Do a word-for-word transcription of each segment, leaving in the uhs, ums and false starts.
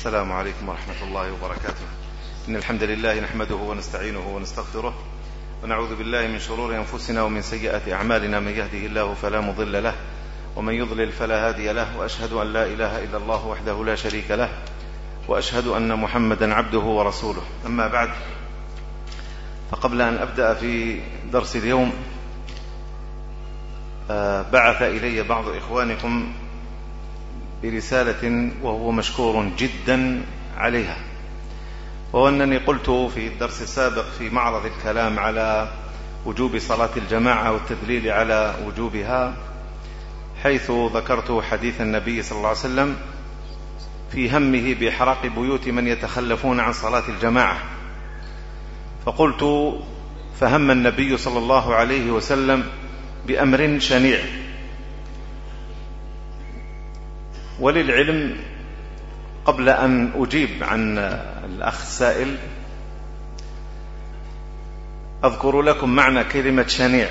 السلام عليكم ورحمة الله وبركاته. إن الحمد لله نحمده ونستعينه ونستغفره ونعوذ بالله من شرور أنفسنا ومن سيئات أعمالنا. من يهده الله فلا مضل له ومن يضلل فلا هادي له، وأشهد أن لا إله إلا الله وحده لا شريك له، وأشهد أن محمدا عبده ورسوله. أما بعد، فقبل أن أبدأ في درس اليوم بعث إلي بعض إخوانكم برسالة وهو مشكور جدا عليها، وهو أنني قلت في الدرس السابق في معرض الكلام على وجوب صلاة الجماعة والتدليل على وجوبها، حيث ذكرت حديث النبي صلى الله عليه وسلم في همه بإحراق بيوت من يتخلفون عن صلاة الجماعة، فقلت: فهم النبي صلى الله عليه وسلم بأمر شنيع. وللعلم، قبل أن أجيب عن الأخ السائل أذكر لكم معنى كلمة شنيع،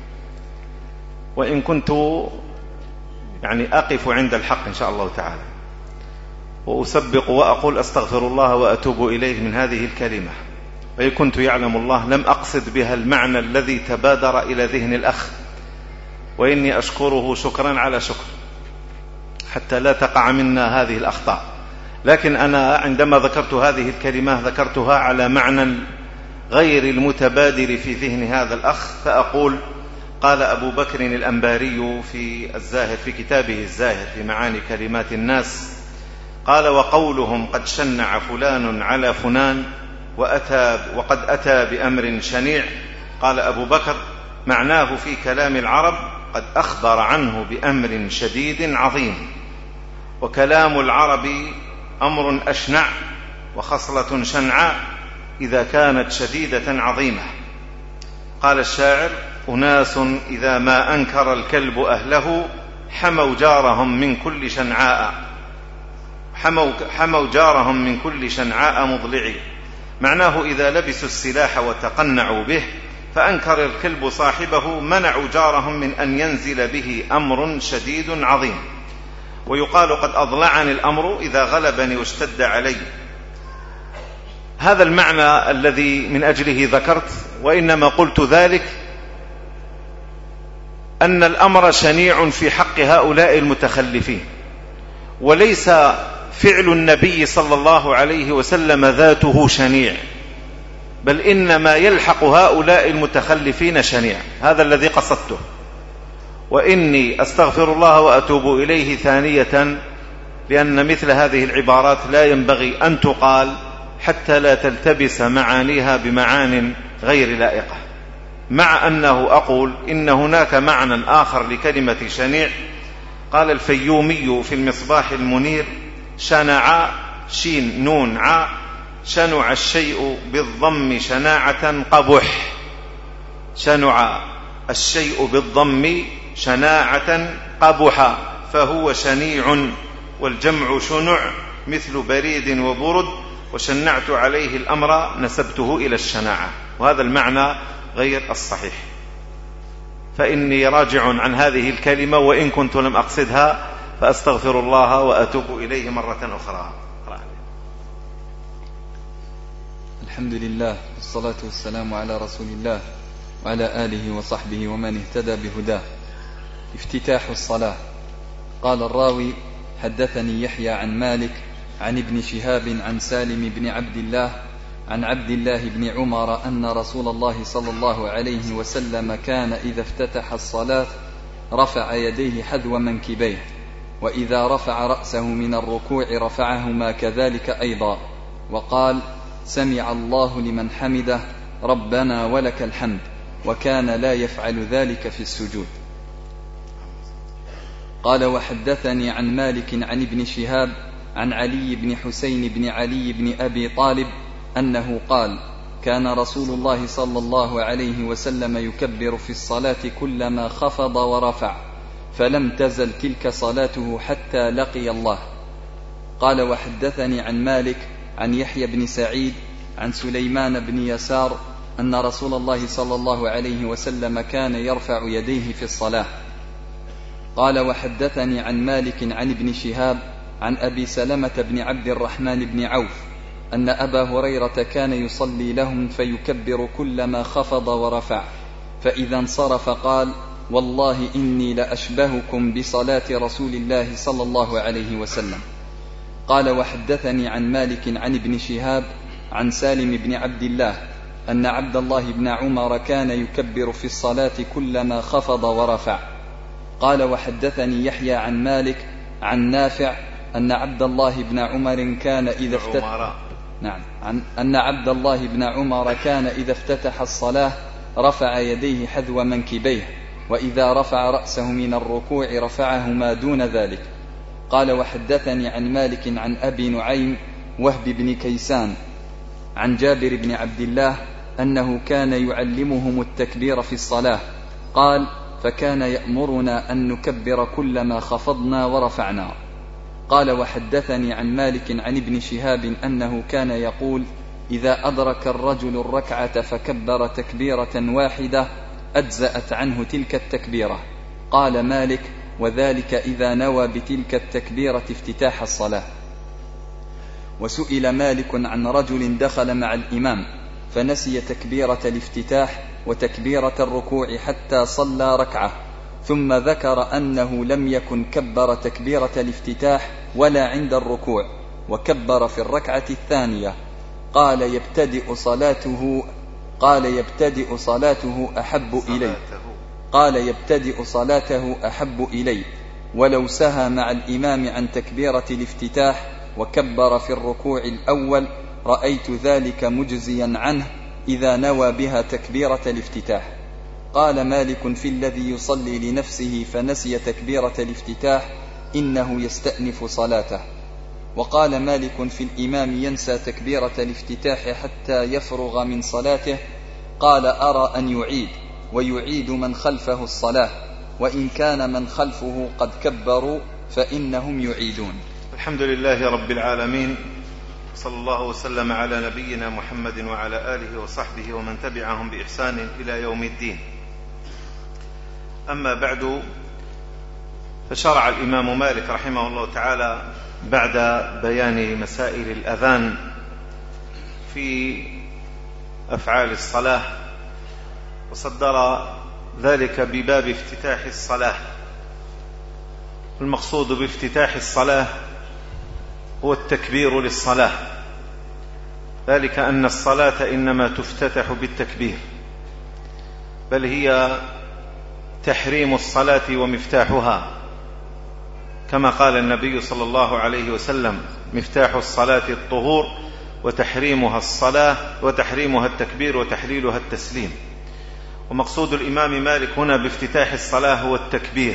وإن كنت يعني أقف عند الحق إن شاء الله تعالى، وأسبق وأقول أستغفر الله وأتوب إليه من هذه الكلمة، وإن كنت يعلم الله لم أقصد بها المعنى الذي تبادر إلى ذهن الأخ، وإني أشكره شكرا على شكر حتى لا تقع منا هذه الأخطاء. لكن أنا عندما ذكرت هذه الكلمة ذكرتها على معنى غير المتبادر في ذهن هذا الأخ، فأقول: قال أبو بكر الأنباري في الزاهر في كتابه الزاهر في معاني كلمات الناس، قال: وقولهم قد شنع فلان على فلان وأتى وقد أتى بأمر شنيع، قال أبو بكر: معناه في كلام العرب قد أخبر عنه بأمر شديد عظيم، وكلام العرب أمر أشنع وخصلة شنعاء إذا كانت شديدة عظيمة. قال الشاعر: أناس إذا ما أنكر الكلب أهله حموا جارهم من كل شنعاء حموا, حموا جارهم من كل شنعاء مضلعي. معناه إذا لبسوا السلاح وتقنعوا به فأنكر الكلب صاحبه منعوا جارهم من أن ينزل به أمر شديد عظيم. ويقال: قد أضلعني الأمر إذا غلبني واشتد علي. هذا المعنى الذي من أجله ذكرت، وإنما قلت ذلك أن الأمر شنيع في حق هؤلاء المتخلفين، وليس فعل النبي صلى الله عليه وسلم ذاته شنيع، بل إنما يلحق هؤلاء المتخلفين شنيع. هذا الذي قصدته، وإني أستغفر الله وأتوب إليه ثانية، لأن مثل هذه العبارات لا ينبغي أن تقال حتى لا تلتبس معانيها بمعان غير لائقة. مع أنه أقول إن هناك معنى آخر لكلمة شنيع. قال الفيومي في المصباح المنير: شنع شين نون ع شنع الشيء بالضم شناعة قبح. شنع الشيء بالضم شناعة قبح، فهو شنيع، والجمع شنع مثل بريد وبرد، وشنعت عليه الأمر نسبته إلى الشناعة، وهذا المعنى غير الصحيح، فإني راجع عن هذه الكلمة وإن كنت لم أقصدها، فأستغفر الله وأتوب إليه مرة أخرى. الحمد لله والصلاة والسلام على رسول الله وعلى آله وصحبه ومن اهتدى بهداه. افتتاح الصلاة. قال الراوي: حدثني يحيى عن مالك عن ابن شهاب عن سالم بن عبد الله عن عبد الله بن عمر أن رسول الله صلى الله عليه وسلم كان إذا افتتح الصلاة رفع يديه حذو منكبيه، وإذا رفع رأسه من الركوع رفعهما كذلك أيضا، وقال: سمع الله لمن حمده ربنا ولك الحمد، وكان لا يفعل ذلك في السجود. قال: وحدثني عن مالك عن ابن شهاب عن علي بن حسين بن علي بن أبي طالب أنه قال: كان رسول الله صلى الله عليه وسلم يكبر في الصلاة كلما خفض ورفع، فلم تزل تلك صلاته حتى لقي الله. قال: وحدثني عن مالك عن يحيى بن سعيد عن سليمان بن يسار أن رسول الله صلى الله عليه وسلم كان يرفع يديه في الصلاة. قال: وحدثني عن مالك عن ابن شهاب عن أبي سلمة بن عبد الرحمن بن عوف أن أبا هريرة كان يصلي لهم فيكبر كلما خفض ورفع، فإذا انصرف قال: والله إني لأشبهكم بصلاة رسول الله صلى الله عليه وسلم. قال: وحدثني عن مالك عن ابن شهاب عن سالم بن عبد الله أن عبد الله بن عمر كان يكبر في الصلاة كلما خفض ورفع. قال: وحدثني يحيى عن مالك عن نافع أن عبد الله بن عمر كان إذا افتتح نعم عن أن عبد الله بن عمر كان إذا افتتح الصلاة رفع يديه حذو منكبيه، وإذا رفع رأسه من الركوع رفعه ما دون ذلك. قال: وحدثني عن مالك عن أبي نعيم وهب بن كيسان عن جابر بن عبد الله أنه كان يعلمهم التكبير في الصلاة. قال: فكان يأمرنا أن نكبر كلما خفضنا ورفعنا. قال: وحدثني عن مالك عن ابن شهاب أنه كان يقول: إذا أدرك الرجل الركعة فكبر تكبيرة واحدة أجزأت عنه تلك التكبيرة. قال مالك: وذلك إذا نوى بتلك التكبيرة افتتاح الصلاة. وسئل مالك عن رجل دخل مع الإمام فنسي تكبيرة الافتتاح وتكبيرة الركوع حتى صلى ركعة، ثم ذكر أنه لم يكن كبر تكبيرة الافتتاح ولا عند الركوع، وكبر في الركعة الثانية. قال: يبتدئ صلاته قال يبتدئ صلاته أحب إليه قال يبتدئ صلاته أحب إليه ولو سهى مع الإمام عن تكبيرة الافتتاح وكبر في الركوع الأول رأيت ذلك مجزيا عنه إذا نوى بها تكبيرة الافتتاح. قال مالك في الذي يصلي لنفسه فنسي تكبيرة الافتتاح إنه يستأنف صلاته. وقال مالك في الإمام ينسى تكبيرة الافتتاح حتى يفرغ من صلاته. قال: أرى أن يعيد، ويعيد من خلفه الصلاة، وإن كان من خلفه قد كبروا فإنهم يعيدون. الحمد لله رب العالمين، صلى الله وسلم على نبينا محمد وعلى آله وصحبه ومن تبعهم بإحسان إلى يوم الدين. أما بعد، فشرع الإمام مالك رحمه الله تعالى بعد بيان مسائل الأذان في أفعال الصلاة، وصدر ذلك بباب افتتاح الصلاة. المقصود بافتتاح الصلاة هو التكبير للصلاة، ذلك أن الصلاة إنما تفتتح بالتكبير، بل هي تحريم الصلاة ومفتاحها، كما قال النبي صلى الله عليه وسلم: مفتاح الصلاة الطهور وتحريمها الصلاة وتحريمها التكبير وتحليلها التسليم. ومقصود الإمام مالك هنا بافتتاح الصلاة هو التكبير،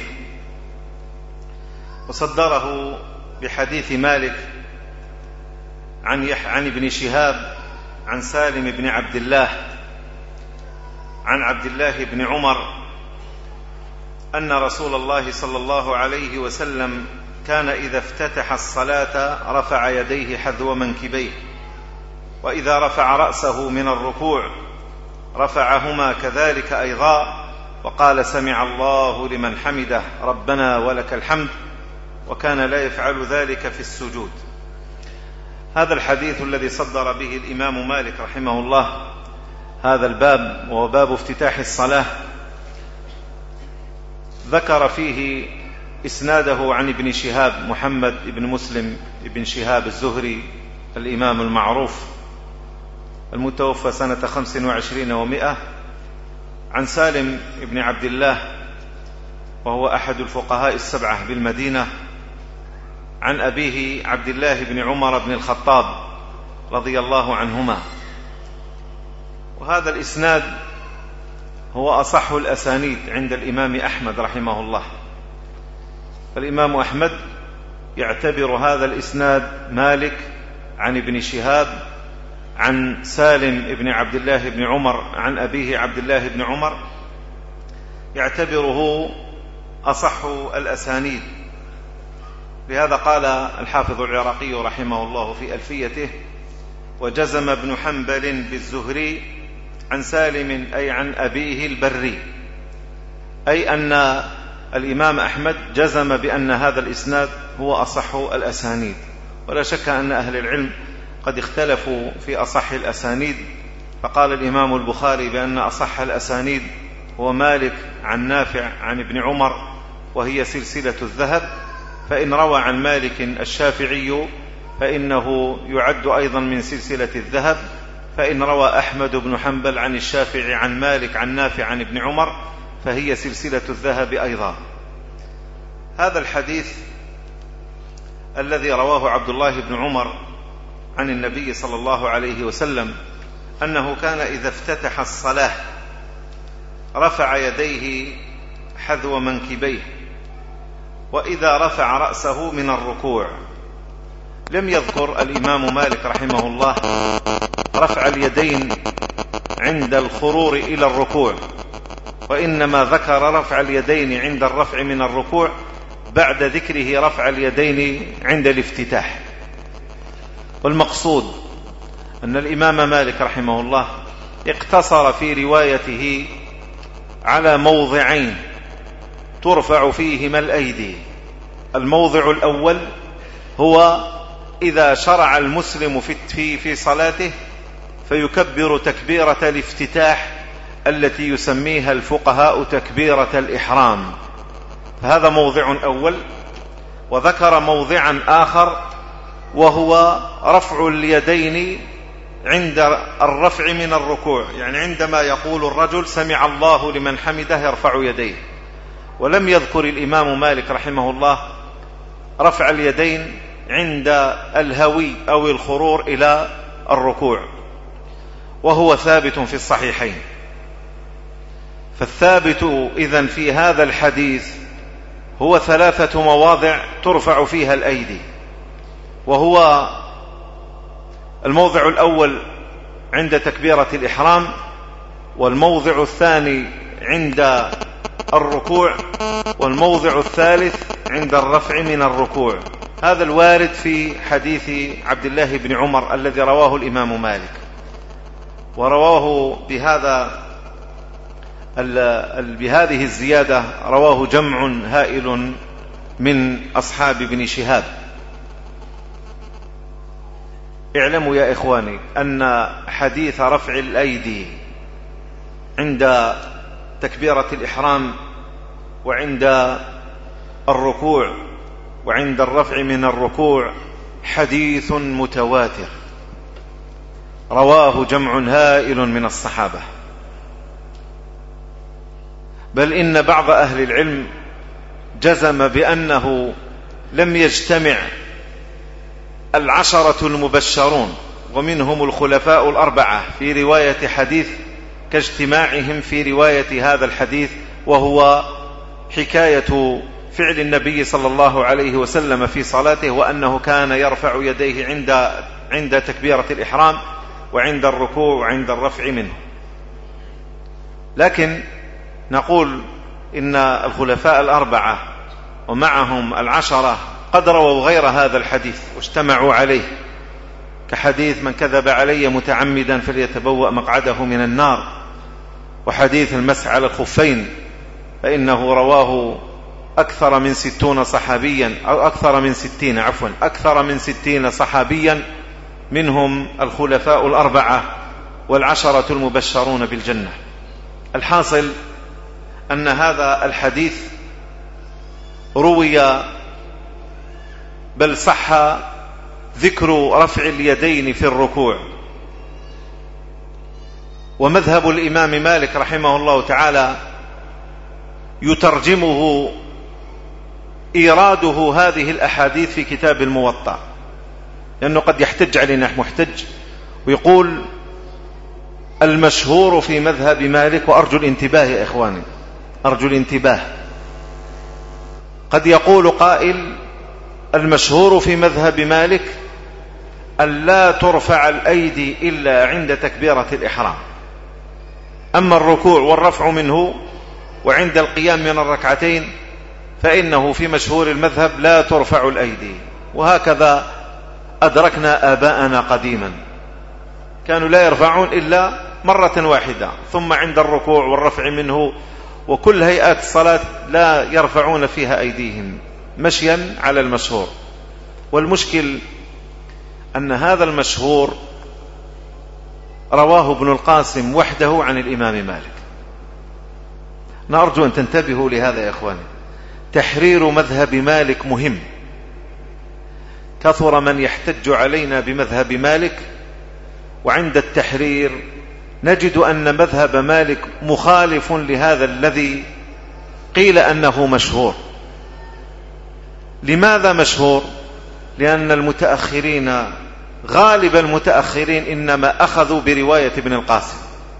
وصدره بحديث مالك عن, يح عن ابن شهاب عن سالم بن عبد الله عن عبد الله بن عمر أن رسول الله صلى الله عليه وسلم كان إذا افتتح الصلاة رفع يديه حذو منكبيه، وإذا رفع رأسه من الركوع رفعهما كذلك أيضا، وقال: سمع الله لمن حمده ربنا ولك الحمد، وكان لا يفعل ذلك في السجود. هذا الحديث الذي صدر به الإمام مالك رحمه الله هذا الباب، وهو باب افتتاح الصلاة، ذكر فيه إسناده عن ابن شهاب محمد بن مسلم بن شهاب الزهري الإمام المعروف المتوفى سنة خمس وعشرين ومائة، عن سالم بن عبد الله وهو أحد الفقهاء السبعة بالمدينة، عن أبيه عبد الله بن عمر بن الخطاب رضي الله عنهما. وهذا الإسناد هو أصح الأسانيد عند الإمام أحمد رحمه الله، فالإمام أحمد يعتبر هذا الإسناد مالك عن ابن شهاب عن سالم بن عبد الله بن عمر عن أبيه عبد الله بن عمر، يعتبره أصح الأسانيد. لهذا قال الحافظ العراقي رحمه الله في ألفيته: وجزم ابن حنبل بالزهري عن سالم أي عن أبيه البري، أي أن الإمام أحمد جزم بأن هذا الإسناد هو أصح الأسانيد، ولا شك أن أهل العلم قد اختلفوا في أصح الأسانيد، فقال الإمام البخاري بأن أصح الأسانيد هو مالك عن نافع عن ابن عمر وهي سلسلة الذهب، فإن روى عن مالك الشافعي فإنه يعد أيضا من سلسلة الذهب، فإن روى أحمد بن حنبل عن الشافعي عن مالك عن نافع عن ابن عمر فهي سلسلة الذهب أيضا. هذا الحديث الذي رواه عبد الله بن عمر عن النبي صلى الله عليه وسلم أنه كان إذا افتتح الصلاة رفع يديه حذو منكبيه، وإذا رفع رأسه من الركوع. لم يذكر الإمام مالك رحمه الله رفع اليدين عند الخرور إلى الركوع، وإنما ذكر رفع اليدين عند الرفع من الركوع بعد ذكره رفع اليدين عند الافتتاح. والمقصود أن الإمام مالك رحمه الله اقتصر في روايته على موضعين ترفع فيهما الأيدي. الموضع الأول هو إذا شرع المسلم في في صلاته فيكبر تكبيرة الافتتاح التي يسميها الفقهاء تكبيرة الإحرام، فهذا موضع أول. وذكر موضعا آخر وهو رفع اليدين عند الرفع من الركوع، يعني عندما يقول الرجل سمع الله لمن حمده يرفع يديه. ولم يذكر الإمام مالك رحمه الله رفع اليدين عند الهوي أو الخرور إلى الركوع، وهو ثابت في الصحيحين. فالثابت إذن في هذا الحديث هو ثلاثة مواضع ترفع فيها الأيدي، وهو الموضع الأول عند تكبيرة الإحرام، والموضع الثاني عند الركوع، والموضع الثالث عند الرفع من الركوع. هذا الوارد في حديث عبد الله بن عمر الذي رواه الإمام مالك، ورواه بهذا بهذه الزيادة رواه جمع هائل من أصحاب ابن شهاب. اعلموا يا إخواني أن حديث رفع الأيدي عند تكبيرة الإحرام وعند الركوع وعند الرفع من الركوع حديث متواتر رواه جمع هائل من الصحابة، بل إن بعض أهل العلم جزم بأنه لم يجتمع العشرة المبشرون ومنهم الخلفاء الأربعة في رواية حديث كاجتماعهم في رواية هذا الحديث، وهو حكاية فعل النبي صلى الله عليه وسلم في صلاته، وأنه كان يرفع يديه عند عند تكبيرة الإحرام وعند الركوع وعند الرفع منه. لكن نقول إن الخلفاء الأربعة ومعهم العشرة قد رووا غير هذا الحديث واجتمعوا عليه، كحديث من كذب علي متعمدا فليتبوأ مقعده من النار، وحديث المسح على الخفين فإنه رواه أكثر من ستون صحابيا أو أكثر من ستين عفوا أكثر من ستين صحابيا، منهم الخلفاء الأربعة والعشرة المبشرون بالجنة. الحاصل أن هذا الحديث روي بل صح ذكر رفع اليدين في الركوع، ومذهب الإمام مالك رحمه الله تعالى يترجمه إيراده هذه الأحاديث في كتاب الموطأ، لأنه قد يحتج علينا محتج ويقول المشهور في مذهب مالك، وأرجو الانتباه يا إخواني أرجو الانتباه، قد يقول قائل المشهور في مذهب مالك أن لا ترفع الأيدي إلا عند تكبيرة الإحرام، أما الركوع والرفع منه وعند القيام من الركعتين فإنه في مشهور المذهب لا ترفع الأيدي. وهكذا أدركنا آباءنا قديما، كانوا لا يرفعون إلا مرة واحدة، ثم عند الركوع والرفع منه وكل هيئات الصلاة لا يرفعون فيها أيديهم مشيا على المشهور. والمشكل أن هذا المشهور رواه ابن القاسم وحده عن الإمام مالك. نرجو أن تنتبهوا لهذا يا إخواني. تحرير مذهب مالك مهم. كثر من يحتج علينا بمذهب مالك، وعند التحرير نجد أن مذهب مالك مخالف لهذا الذي قيل أنه مشهور. لماذا مشهور؟ لأن المتأخرين غالب المتأخرين إنما أخذوا برواية ابن القاسم.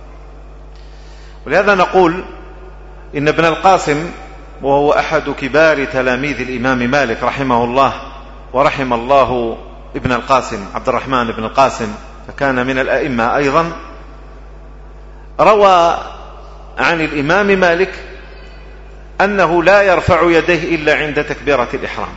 ولهذا نقول إن ابن القاسم وهو أحد كبار تلاميذ الإمام مالك رحمه الله، ورحم الله ابن القاسم عبد الرحمن بن القاسم فكان من الأئمة أيضا، روى عن الإمام مالك أنه لا يرفع يديه إلا عند تكبيرة الإحرام،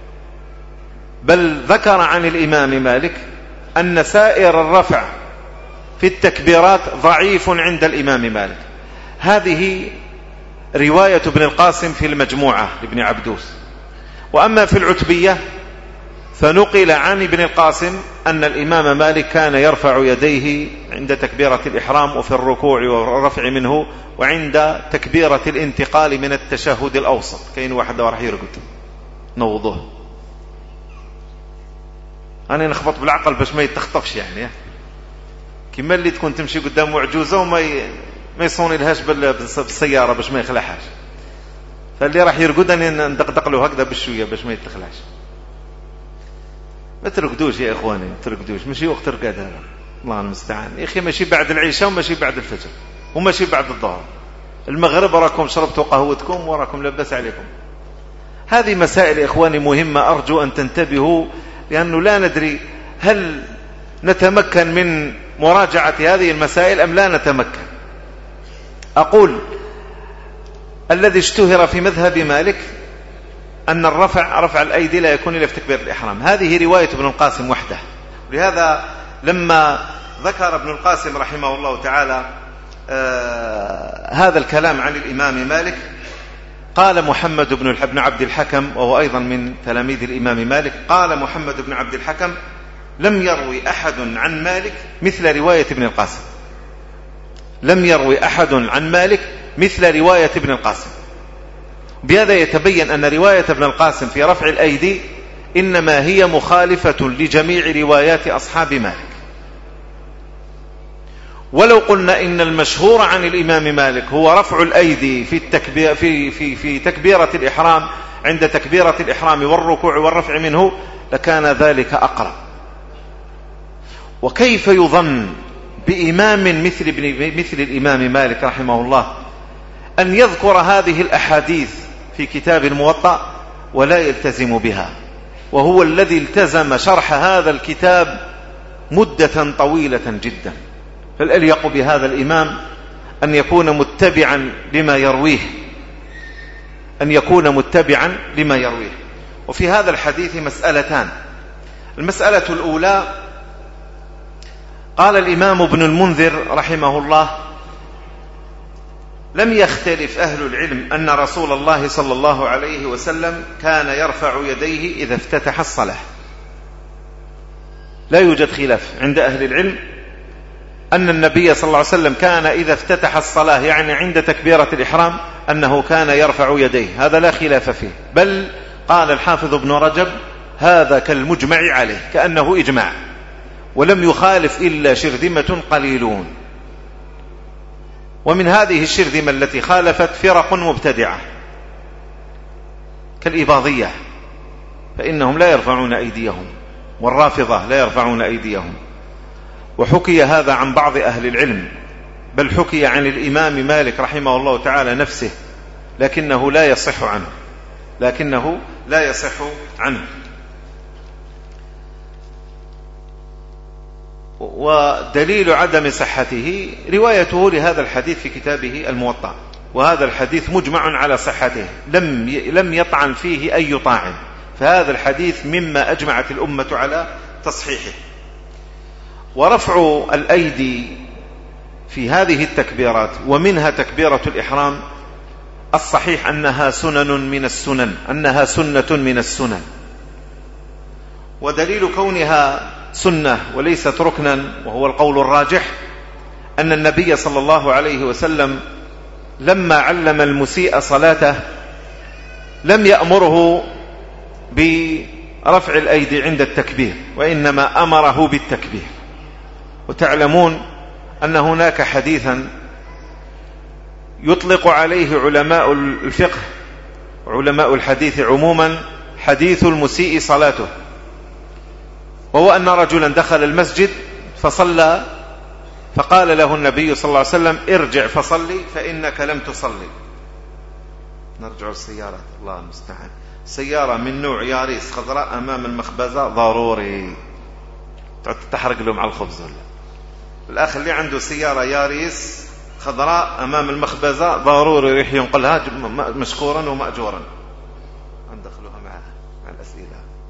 بل ذكر عن الإمام مالك أن سائر الرفع في التكبيرات ضعيف عند الإمام مالك. هذه رواية ابن القاسم في المجموعة لابن عبدوس. وأما في العتبية فنقل عن ابن القاسم أن الإمام مالك كان يرفع يديه عند تكبيرة الإحرام وفي الركوع والرفع منه وعند تكبيرة الانتقال من التشهد الأوسط. كاين واحد راح يرقد نوضوه، أنا نخبط بالعقل باش ما يتخطفش، يعني كما اللي تكون تمشي قدام معجوزة وما ي... ما يصوني لهاش بالسيارة باش ما يخلعهاش، فاللي راح يرقد أنا ندقدق له هكذا بالشوية باش ما يتخلعش. ما ترقدوش يا إخواني، ما ترقدوش، ماشي وقت رقاد هذا، الله المستعان يا أخي. ماشي بعد العشاء وماشي بعد الفجر وماشي بعد الظهر، المغرب راكم شربتوا قهوتكم وراكم لبس عليكم. هذه مسائل يا إخواني مهمة، أرجو أن تنتبهوا، لأنه لا ندري هل نتمكن من مراجعة هذه المسائل أم لا نتمكن. أقول الذي اشتهر في مذهب مالك أن الرفع رفع الأيدي لا يكون إلا في تكبير الإحرام. هذه رواية ابن القاسم وحده. لهذا لما ذكر ابن القاسم رحمه الله تعالى آه هذا الكلام عن الإمام مالك، قال محمد بن بن عبد الحكم وهو أيضا من تلاميذ الإمام مالك، قال محمد بن عبد الحكم: لم يروي أحد عن مالك مثل رواية ابن القاسم. لم يروي أحد عن مالك مثل رواية ابن القاسم. بهذا يتبين أن رواية ابن القاسم في رفع الأيدي إنما هي مخالفة لجميع روايات أصحاب مالك. ولو قلنا إن المشهور عن الإمام مالك هو رفع الأيدي في التكبير في في في تكبيرة الإحرام عند تكبيرة الإحرام والركوع والرفع منه لكان ذلك أقرب. وكيف يظن بإمام مثل مثل الإمام مالك رحمه الله أن يذكر هذه الأحاديث في كتاب الموطأ ولا يلتزم بها، وهو الذي التزم شرح هذا الكتاب مدة طويلة جدا؟ فالأليق بهذا الإمام أن يكون متبعا لما يرويه، أن يكون متبعا لما يرويه. وفي هذا الحديث مسألتان. المسألة الأولى، قال الإمام ابن المنذر رحمه الله: لم يختلف أهل العلم أن رسول الله صلى الله عليه وسلم كان يرفع يديه إذا افتتح الصلاة. لا يوجد خلاف عند أهل العلم أن النبي صلى الله عليه وسلم كان إذا افتتح الصلاة يعني عند تكبيرة الإحرام أنه كان يرفع يديه، هذا لا خلاف فيه. بل قال الحافظ ابن رجب: هذا كالمجمع عليه، كأنه إجماع، ولم يخالف إلا شرذمة قليلون. ومن هذه الشرذمة التي خالفت فرق مبتدعة كالإباضية، فإنهم لا يرفعون أيديهم، والرافضة لا يرفعون أيديهم. وحكي هذا عن بعض أهل العلم، بل حكي عن الإمام مالك رحمه الله تعالى نفسه، لكنه لا يصح عنه لكنه لا يصح عنه ودليل عدم صحته روايته لهذا الحديث في كتابه الموطأ، وهذا الحديث مجمع على صحته، لم لم يطعن فيه أي طاعن، فهذا الحديث مما أجمعت الأمة على تصحيحه. ورفع الأيدي في هذه التكبيرات ومنها تكبيرة الإحرام الصحيح أنها سنن من السنن، أنها سنة من السنن. ودليل كونها سنة وليست ركنا، وهو القول الراجح، أن النبي صلى الله عليه وسلم لما علم المسيء صلاته لم يأمره برفع الأيدي عند التكبير، وإنما أمره بالتكبير. وتعلمون أن هناك حديثا يطلق عليه علماء الفقه علماء الحديث عموما حديث المسيء صلاته، وهو أن رجلا دخل المسجد فصلى فقال له النبي صلى الله عليه وسلم: ارجع فصلي فإنك لم تصلي. نرجع السيارة، الله المستعان. سيارة من نوع ياريس خضراء أمام المخبزة ضروري تحرق له مع الخبز. ولا الأخ اللي عنده سيارة ياريس خضراء أمام المخبزة ضروري يروح ينقلها مشكورا ومأجورا. ندخلها معها مع الأسئلة.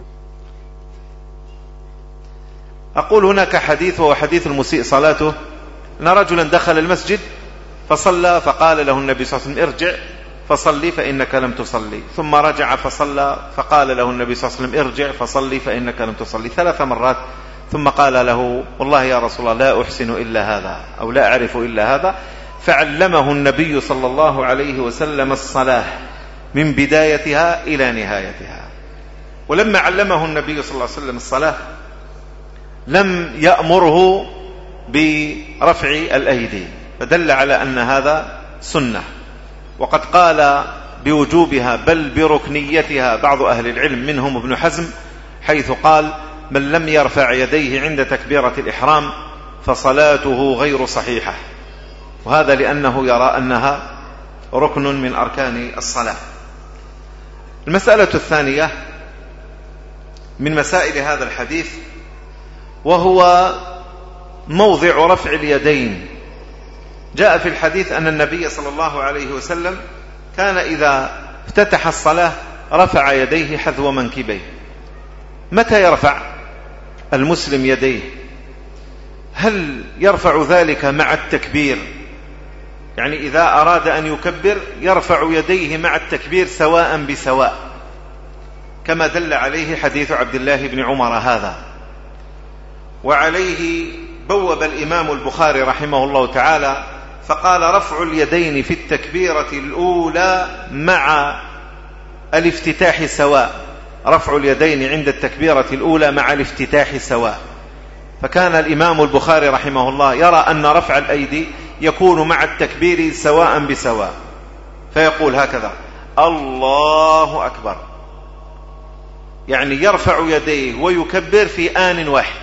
أقول هناك حديث، وهو حديث المسيء صلاته، أن رجلا دخل المسجد فصلى فقال له النبي صلى الله عليه وسلم: ارجع فصلي فإنك لم تصلي. ثم رجع فصلى فقال له النبي صلى الله عليه وسلم: ارجع فصلي فإنك لم تصلي، ثلاث مرات. ثم قال له: والله يا رسول الله لا أحسن إلا هذا، أو لا أعرف إلا هذا. فعلمه النبي صلى الله عليه وسلم الصلاة من بدايتها إلى نهايتها. ولما علمه النبي صلى الله عليه وسلم الصلاة لم يأمره برفع الأيدي، فدل على أن هذا سنة. وقد قال بوجوبها بل بركنيتها بعض أهل العلم، منهم ابن حزم، حيث قال: من لم يرفع يديه عند تكبيرة الإحرام فصلاته غير صحيحة. وهذا لأنه يرى أنها ركن من أركان الصلاة. المسألة الثانية من مسائل هذا الحديث وهو موضع رفع اليدين. جاء في الحديث أن النبي صلى الله عليه وسلم كان إذا افتتح الصلاة رفع يديه حذو منكبيه. متى يرفع المسلم يديه؟ هل يرفع ذلك مع التكبير؟ يعني إذا أراد أن يكبر يرفع يديه مع التكبير سواء بسواء، كما دل عليه حديث عبد الله بن عمر هذا. وعليه بوب الإمام البخاري رحمه الله تعالى فقال: رفع اليدين في التكبيرة الأولى مع الافتتاح سواء. رفع اليدين عند التكبيرة الأولى مع الافتتاح سواء. فكان الإمام البخاري رحمه الله يرى أن رفع الأيدي يكون مع التكبير سواء بسواء، فيقول هكذا: الله أكبر، يعني يرفع يديه ويكبر في آن واحد.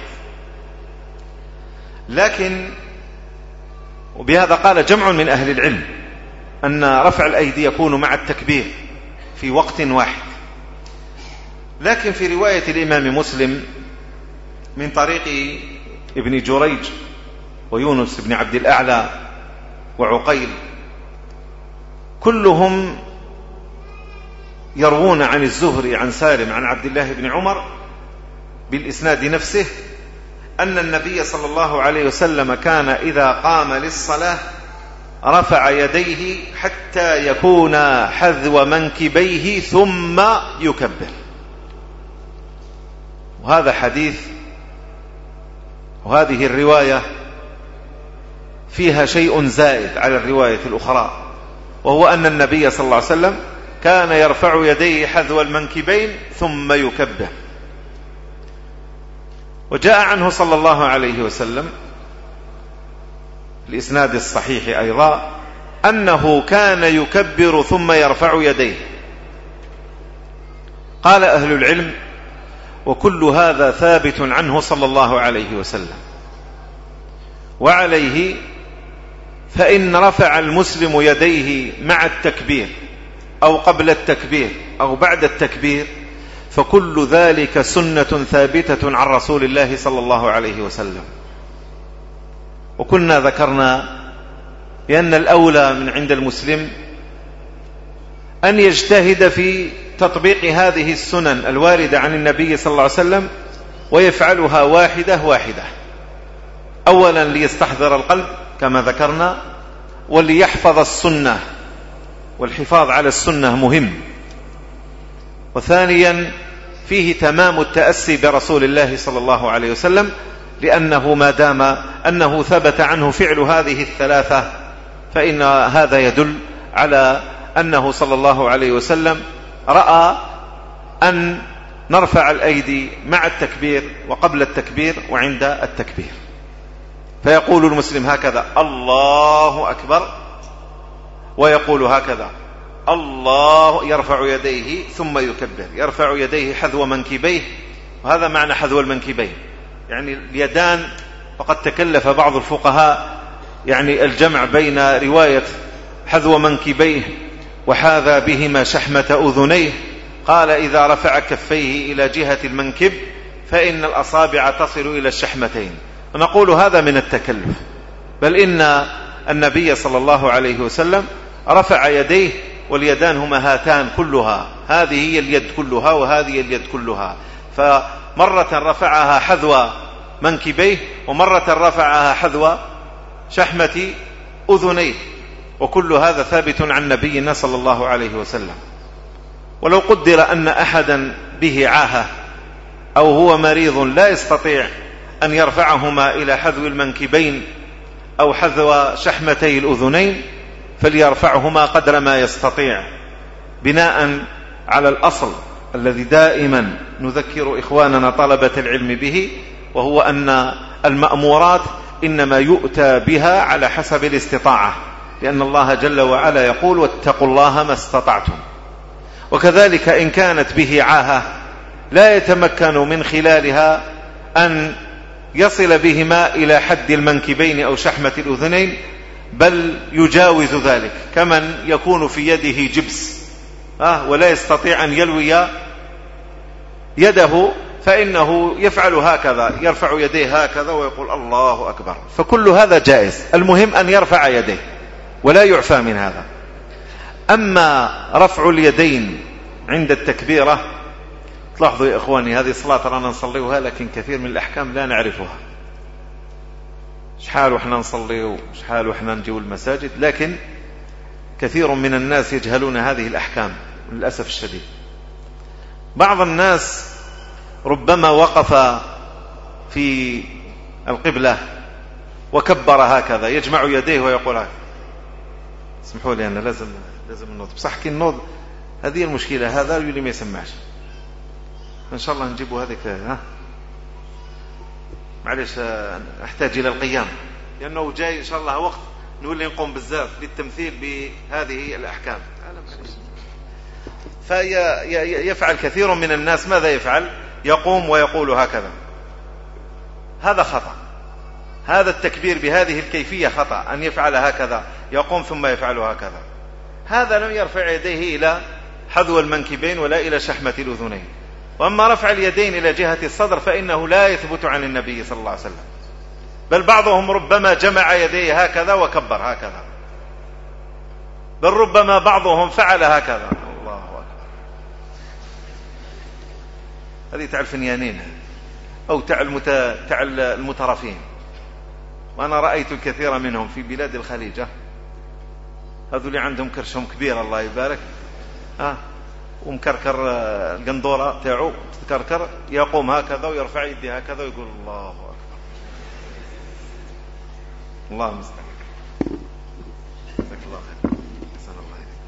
لكن وبهذا قال جمع من أهل العلم أن رفع الأيدي يكون مع التكبير في وقت واحد. لكن في رواية الإمام مسلم من طريق ابن جريج ويونس بن عبد الأعلى وعقيل، كلهم يروون عن الزهري عن سالم عن عبد الله بن عمر بالإسناد نفسه أن النبي صلى الله عليه وسلم كان إذا قام للصلاة رفع يديه حتى يكون حذو منكبيه ثم يكبر. وهذا حديث وهذه الرواية فيها شيء زائد على الرواية الأخرى، وهو أن النبي صلى الله عليه وسلم كان يرفع يديه حذو المنكبين ثم يكبر. وجاء عنه صلى الله عليه وسلم الإسناد الصحيح أيضا أنه كان يكبر ثم يرفع يديه. قال أهل العلم: وكل هذا ثابت عنه صلى الله عليه وسلم. وعليه فإن رفع المسلم يديه مع التكبير أو قبل التكبير أو بعد التكبير فكل ذلك سنة ثابتة عن رسول الله صلى الله عليه وسلم. وكنا ذكرنا بأن الأولى من عند المسلم أن يجتهد في تطبيق هذه السنن الواردة عن النبي صلى الله عليه وسلم ويفعلها واحدة واحدة، أولا ليستحضر القلب كما ذكرنا، وليحفظ السنة والحفاظ على السنة مهم. وثانيا فيه تمام التأسي برسول الله صلى الله عليه وسلم، لأنه ما دام أنه ثبت عنه فعل هذه الثلاثة فإن هذا يدل على أنه صلى الله عليه وسلم رأى أن نرفع الأيدي مع التكبير وقبل التكبير وعند التكبير. فيقول المسلم هكذا: الله أكبر، ويقول هكذا: الله، يرفع يديه ثم يكبر، يرفع يديه حذو منكبيه، وهذا معنى حذو المنكبين، يعني اليدان. وقد تكلف بعض الفقهاء يعني الجمع بين رواية حذو منكبيه وحاذا بهما شحمة أذنيه. قال: إذا رفع كفيه إلى جهة المنكب فإن الأصابع تصل إلى الشحمتين. ونقول هذا من التكلف، بل إن النبي صلى الله عليه وسلم رفع يديه، واليدان هما هاتان كلها، هذه هي اليد كلها وهذه اليد كلها، فمرة رفعها حذو منكبيه ومرة رفعها حذو شحمة أذنيه، وكل هذا ثابت عن نبينا صلى الله عليه وسلم. ولو قدر أن أحدا به عاهة أو هو مريض لا يستطيع أن يرفعهما إلى حذو المنكبين أو حذو شحمتي الأذنين فليرفعهما قدر ما يستطيع، بناء على الأصل الذي دائما نذكر إخواننا طلبة العلم به، وهو أن المأمورات إنما يؤتى بها على حسب الاستطاعة، لأن الله جل وعلا يقول: واتقوا الله ما استطعتم. وكذلك إن كانت به عاهة لا يتمكن من خلالها أن يصل بهما إلى حد المنكبين أو شحمة الأذنين، بل يجاوز ذلك، كمن يكون في يده جبس آه ولا يستطيع أن يلوي يده، فإنه يفعل هكذا، يرفع يديه هكذا ويقول الله أكبر. فكل هذا جائز، المهم أن يرفع يديه ولا يعفى من هذا. أما رفع اليدين عند التكبيرة، تلاحظوا يا إخواني هذه الصلاة رانا نصليها، لكن كثير من الأحكام لا نعرفها. شحال وإحنا نصلي وشحال وإحنا نجيو المساجد، لكن كثير من الناس يجهلون هذه الأحكام للأسف الشديد. بعض الناس ربما وقف في القبلة وكبر هكذا، يجمع يديه ويقول هكذا. اسمحوا لي أنا لازم لازم النوض، بصح كي النوض هذه المشكلة، هذا اللي ما يسمعش. إن شاء الله نجيبوا هذيك، ها معلش أحتاج إلى القيام، لأنه جاي إن شاء الله وقت نولي نقوم بزاف للتمثيل بهذه الأحكام. فيفعل كثير من الناس ماذا يفعل؟ يقوم ويقول هكذا. هذا خطأ، هذا التكبير بهذه الكيفية خطأ، أن يفعل هكذا، يقوم ثم يفعل هكذا. هذا لم يرفع يديه إلى حذو المنكبين ولا إلى شحمة الأذنين. وأما رفع اليدين إلى جهة الصدر فإنه لا يثبت عن النبي صلى الله عليه وسلم، بل بعضهم ربما جمع يديه هكذا وكبر هكذا، بل ربما بعضهم فعل هكذا. الله أكبر. هذه تاع الفنيانين أو تاع المترفين، وأنا رأيت الكثير منهم في بلاد الخليج، هذو اللي عندهم كرشهم كبير الله يبارك، ها ومكركر القندورة تاعو تكركر، يقوم هكذا ويرفع يديه هكذا ويقول الله أكبر. الله المستعان. جزاك الله خير. حسن الله إليك.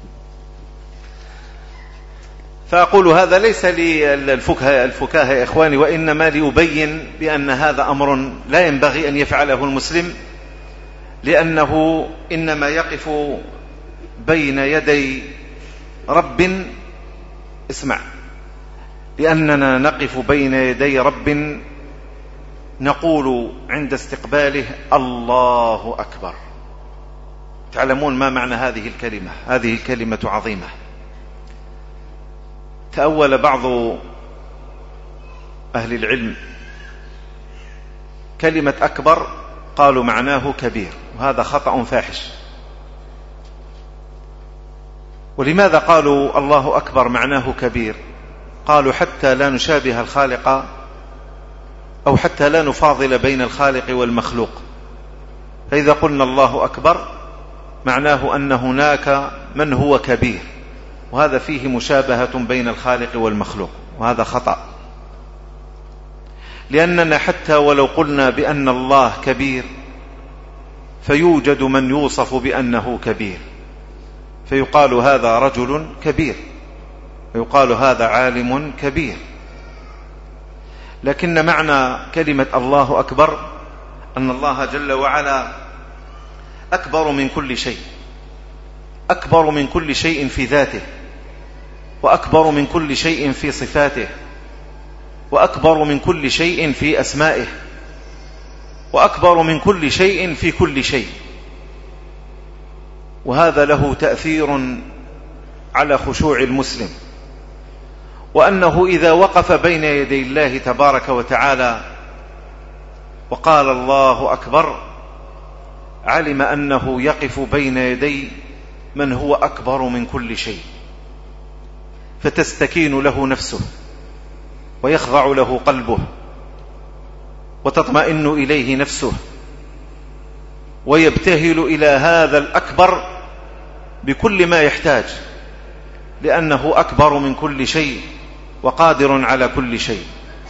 فأقول هذا ليس للفكاهة الفكاهة يا إخواني، وإنما ليبين بأن هذا أمر لا ينبغي أن يفعله المسلم، لأنه إنما يقف بين يدي رب. اسمع، لأننا نقف بين يدي رب نقول عند استقباله الله أكبر. تعلمون ما معنى هذه الكلمة؟ هذه الكلمة عظيمة. تأول بعض أهل العلم كلمة أكبر، قالوا معناه كبير، وهذا خطأ فاحش. ولماذا قالوا الله أكبر معناه كبير؟ قالوا حتى لا نشابه الخالق، أو حتى لا نفاضل بين الخالق والمخلوق. فإذا قلنا الله أكبر معناه أن هناك من هو كبير، وهذا فيه مشابهة بين الخالق والمخلوق، وهذا خطأ، لأننا حتى ولو قلنا بأن الله كبير فيوجد من يوصف بأنه كبير، فيقال هذا رجل كبير، ويقال هذا عالم كبير، لكن معنى كلمة الله أكبر أن الله جل وعلا أكبر من كل شيء، أكبر من كل شيء في ذاته، وأكبر من كل شيء في صفاته، وأكبر من كل شيء في أسمائه، وأكبر من كل شيء في كل شيء. وهذا له تأثير على خشوع المسلم، وأنه إذا وقف بين يدي الله تبارك وتعالى وقال الله أكبر علم أنه يقف بين يدي من هو أكبر من كل شيء، فتستكين له نفسه، ويخضع له قلبه، وتطمئن إليه نفسه، ويبتهل إلى هذا الأكبر بكل ما يحتاج، لأنه أكبر من كل شيء وقادر على كل شيء.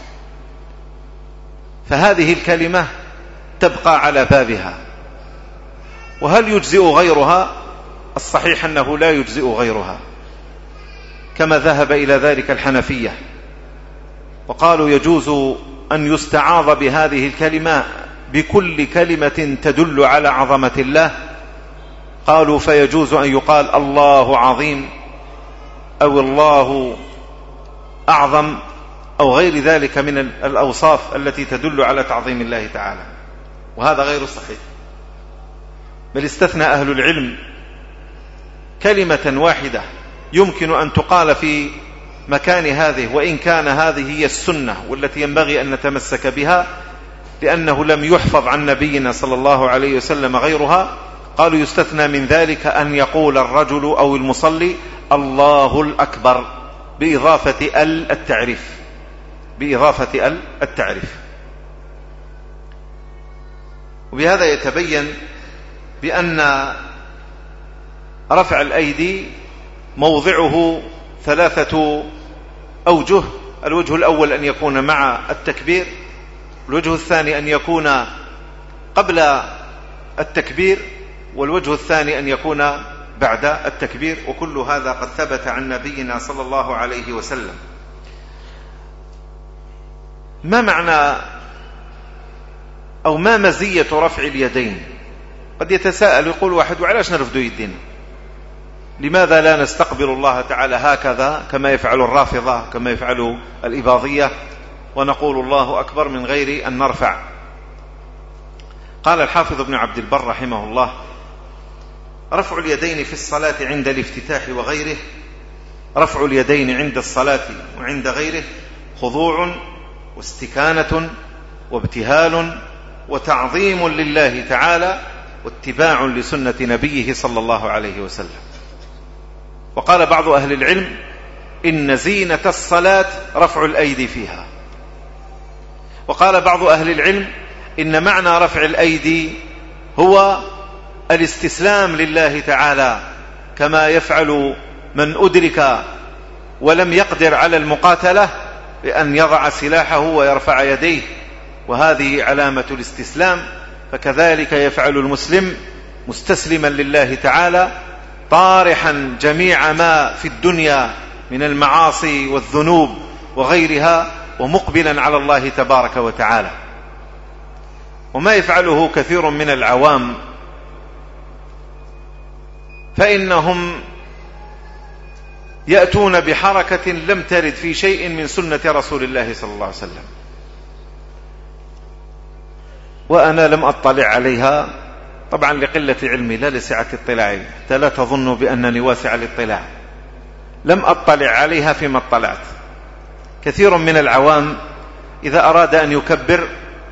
فهذه الكلمة تبقى على بابها. وهل يجزئ غيرها؟ الصحيح أنه لا يجزئ غيرها، كما ذهب إلى ذلك الحنفية، وقالوا يجوز أن يستعاض بهذه الكلمة بكل كلمة تدل على عظمة الله. قالوا فيجوز أن يقال الله عظيم، أو الله أعظم، أو غير ذلك من الأوصاف التي تدل على تعظيم الله تعالى، وهذا غير صحيح. بل استثنى أهل العلم كلمة واحدة يمكن أن تقال في مكان هذه، وإن كان هذه هي السنة والتي ينبغي أن نتمسك بها، لأنه لم يحفظ عن نبينا صلى الله عليه وسلم غيرها. قالوا يستثنى من ذلك أن يقول الرجل أو المصلي الله الأكبر بإضافة ال التعريف، بإضافة ال التعريف. وبهذا يتبين بأن رفع الأيدي موضعه ثلاثة أوجه. الوجه الأول أن يكون مع التكبير، الوجه الثاني أن يكون قبل التكبير، والوجه الثاني أن يكون بعد التكبير، وكل هذا قد ثبت عن نبينا صلى الله عليه وسلم. ما معنى أو ما مزية رفع اليدين؟ قد يتساءل يقول واحد وعلاش نرفدوا يدينا؟ لماذا لا نستقبل الله تعالى هكذا كما يفعل الرافضة، كما يفعل الإباضية، ونقول الله أكبر من غير أن نرفع؟ قال الحافظ ابن عبد البر رحمه الله: رفع اليدين في الصلاة عند الافتتاح وغيره، رفع اليدين عند الصلاة وعند غيره خضوع واستكانة وابتهال وتعظيم لله تعالى واتباع لسنة نبيه صلى الله عليه وسلم. وقال بعض أهل العلم: إن زينة الصلاة رفع الأيدي فيها. وقال بعض أهل العلم: إن معنى رفع الأيدي هو الاستسلام لله تعالى، كما يفعل من أدرك ولم يقدر على المقاتلة بأن يضع سلاحه ويرفع يديه، وهذه علامة الاستسلام. فكذلك يفعل المسلم مستسلما لله تعالى، طارحا جميع ما في الدنيا من المعاصي والذنوب وغيرها، ومقبلا على الله تبارك وتعالى. وما يفعله كثير من العوام فإنهم يأتون بحركة لم ترد في شيء من سنة رسول الله صلى الله عليه وسلم، وأنا لم أطلع عليها طبعا لقلة علمي لا لسعة اطلاعي، حتى لا تظنوا بأنني واسع الاطلاع. لم أطلع عليها فيما اطلعت. كثير من العوام إذا أراد أن يكبر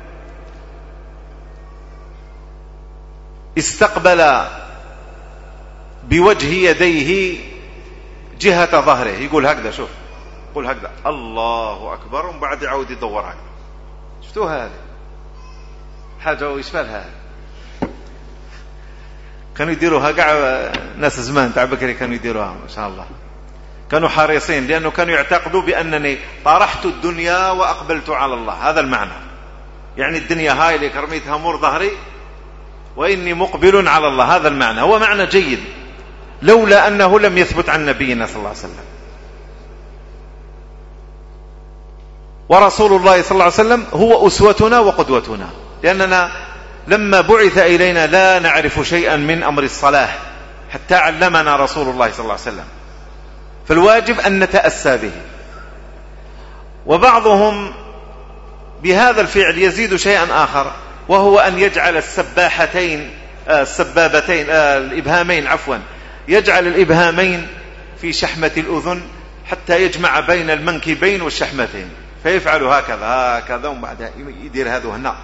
استقبل بوجه يديه جهة ظهره، يقول هكذا، شوف يقول هكذا الله أكبر، ومن بعد يعود يدور هكذا. شفتوها هذه حاجة وإشفال هذا؟ كانوا يديروها قاع ناس زمان تاع بكري كانوا يديروها ما شاء الله، كانوا حريصين لأنه كانوا يعتقدوا بأنني طرحت الدنيا وأقبلت على الله. هذا المعنى، يعني الدنيا هاي اللي كرميتها مر ظهري وإني مقبل على الله. هذا المعنى هو معنى جيد، لولا أنه لم يثبت عن نبينا صلى الله عليه وسلم. ورسول الله صلى الله عليه وسلم هو أسوتنا وقدوتنا، لأننا لما بعث إلينا لا نعرف شيئا من أمر الصلاة حتى علمنا رسول الله صلى الله عليه وسلم، فالواجب أن نتأسى به. وبعضهم بهذا الفعل يزيد شيئا آخر، وهو أن يجعل السباحتين آه السبابتين آه الإبهامين عفوا يجعل الإبهامين في شحمة الأذن حتى يجمع بين المنكبين والشحمتين، فيفعل هكذا هكذا وبعد يدير هذا هنا،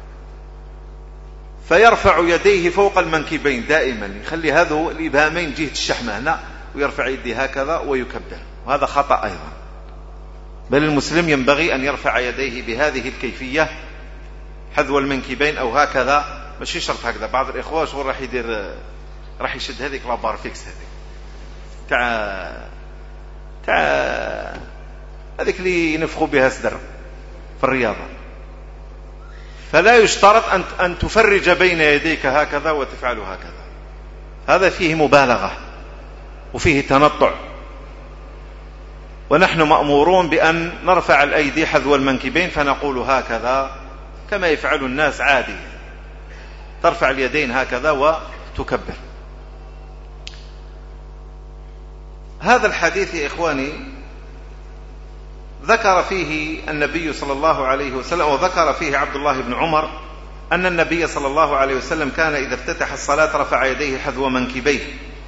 فيرفع يديه فوق المنكبين دائما، يخلي هذا الإبهامين جهة الشحمة هنا ويرفع يديه هكذا ويكبر، وهذا خطأ أيضا. بل المسلم ينبغي أن يرفع يديه بهذه الكيفية حذو المنكبين أو هكذا، ماشي شرط هكذا. بعض الإخوة شو راح يدير، راح يشد هذيك لابار فيكس هذيك تاع تاع هذيك اللي ينفخوا بها صدر في الرياضة، فلا يشترط أن أن تفرج بين يديك هكذا وتفعل هكذا، هذا فيه مبالغة وفيه تنطع. ونحن مأمورون بأن نرفع الأيدي حذو المنكبين، فنقول هكذا كما يفعل الناس عادي، ترفع اليدين هكذا وتكبر. هذا الحديث يا إخواني ذكر فيه النبي صلى الله عليه وسلم، وذكر فيه عبد الله بن عمر أن النبي صلى الله عليه وسلم كان إذا افتتح الصلاة رفع يديه حذو منكبيه،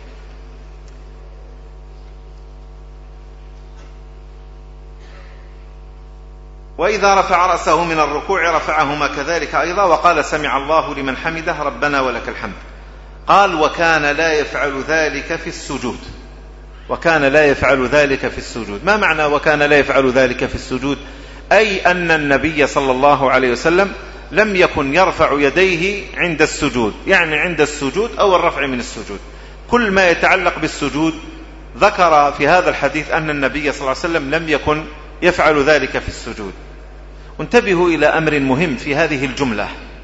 وإذا رفع رأسه من الركوع رفعهما كذلك أيضا، وقال سمع الله لمن حمده ربنا ولك الحمد. قال وكان لا يفعل ذلك في السجود، وكان لا يفعل ذلك في السجود. ما معنى وكان لا يفعل ذلك في السجود؟ أي أن النبي صلى الله عليه وسلم لم يكن يرفع يديه عند السجود، يعني عند السجود أو الرفع من السجود، كل ما يتعلق بالسجود ذكر في هذا الحديث أن النبي صلى الله عليه وسلم لم يكن يفعل ذلك في السجود. وانتبهوا إلى أمر مهم في هذه الجملة،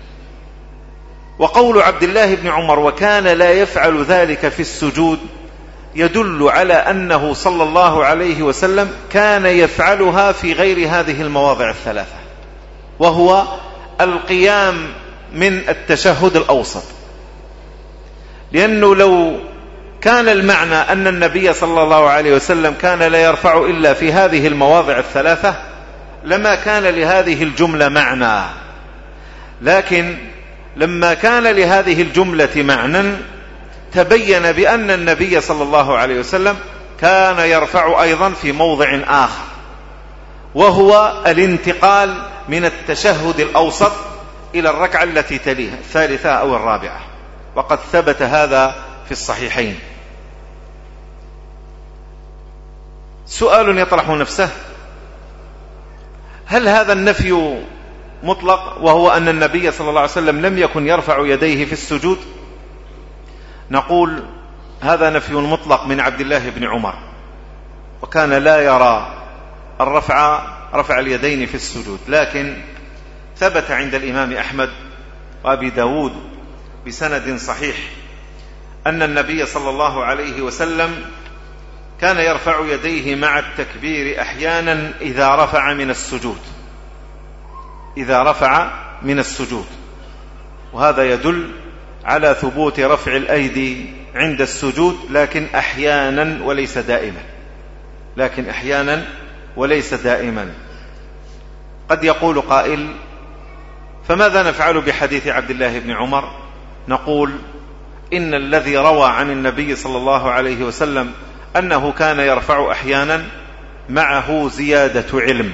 وقول عبد الله بن عمر وكان لا يفعل ذلك في السجود يدل على أنه صلى الله عليه وسلم كان يفعلها في غير هذه المواضع الثلاثة، وهو القيام من التشهد الأوسط. لأنه لو كان المعنى أن النبي صلى الله عليه وسلم كان لا يرفع إلا في هذه المواضع الثلاثة لما كان لهذه الجملة معنى، لكن لما كان لهذه الجملة معنى تبين بأن النبي صلى الله عليه وسلم كان يرفع أيضا في موضع آخر، وهو الانتقال من التشهد الأوسط إلى الركعة التي تليها الثالثة أو الرابعة، وقد ثبت هذا في الصحيحين. سؤال يطرح نفسه، هل هذا النفي مطلق وهو أن النبي صلى الله عليه وسلم لم يكن يرفع يديه في السجود؟ نقول هذا نفي مطلق من عبد الله بن عمر، وكان لا يرى الرفع رفع اليدين في السجود، لكن ثبت عند الإمام أحمد وأبي داود بسند صحيح أن النبي صلى الله عليه وسلم كان يرفع يديه مع التكبير أحيانا إذا رفع من السجود، إذا رفع من السجود، وهذا يدل على ثبوت رفع الأيدي عند السجود، لكن أحيانا وليس دائما، لكن أحيانا وليس دائما. قد يقول قائل فماذا نفعل بحديث عبد الله بن عمر؟ نقول إن الذي روى عن النبي صلى الله عليه وسلم أنه كان يرفع أحيانا معه زيادة علم،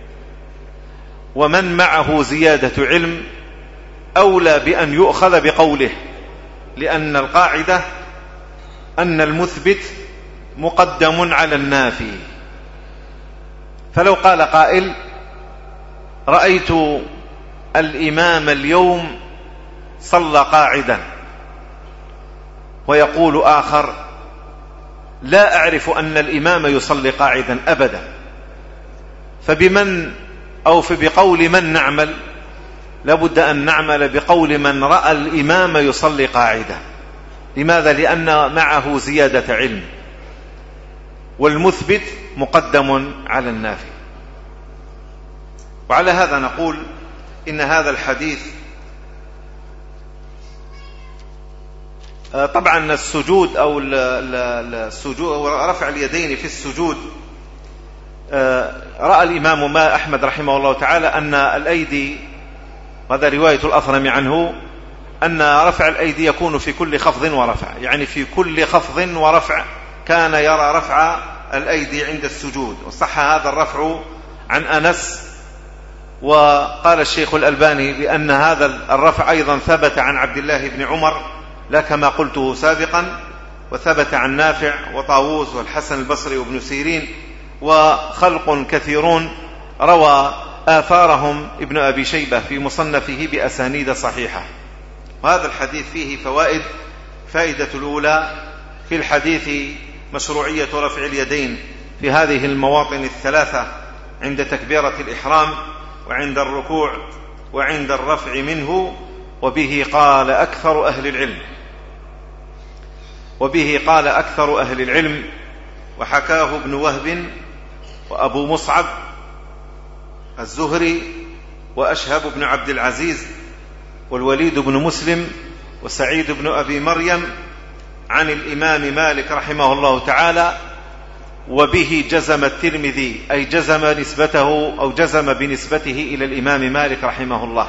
ومن معه زيادة علم أولى بأن يؤخذ بقوله، لأن القاعدة أن المثبت مقدم على النافي. فلو قال قائل رأيت الإمام اليوم صلى قاعدا، ويقول آخر لا أعرف أن الإمام يصلي قاعدا أبدا، فبمن أو فبقول من نعمل؟ لابد أن نعمل بقول من رأى الإمام يصلي قاعدا. لماذا؟ لأن معه زيادة علم، والمثبت مقدم على النافي. وعلى هذا نقول إن هذا الحديث طبعا السجود أو السجود أو رفع اليدين في السجود، رأى الإمام ما أحمد رحمه الله تعالى أن الأيدي، وهذا رواية الأثرم عنه، أن رفع الأيدي يكون في كل خفض ورفع، يعني في كل خفض ورفع كان يرى رفع الأيدي عند السجود. وصح هذا الرفع عن أنس، وقال الشيخ الألباني بأن هذا الرفع أيضا ثبت عن عبد الله بن عمر لا كما قلته سابقا، وثبت عن نافع وطاووس والحسن البصري وابن سيرين وخلق كثيرون روى آثارهم ابن أبي شيبة في مصنفه بأسانيد صحيحة. وهذا الحديث فيه فوائد. فائدة الأولى في الحديث مشروعية رفع اليدين في هذه المواطن الثلاثة عند تكبيرة الإحرام وعند الركوع وعند الرفع منه، وبه قال أكثر أهل العلم وبه قال أكثر أهل العلم وحكاه ابن وهب وأبو مصعب الزهري وأشهب بن عبد العزيز والوليد بن مسلم وسعيد بن أبي مريم عن الإمام مالك رحمه الله تعالى، وبه جزم الترمذي، أي جزم نسبته أو جزم بنسبته إلى الإمام مالك رحمه الله.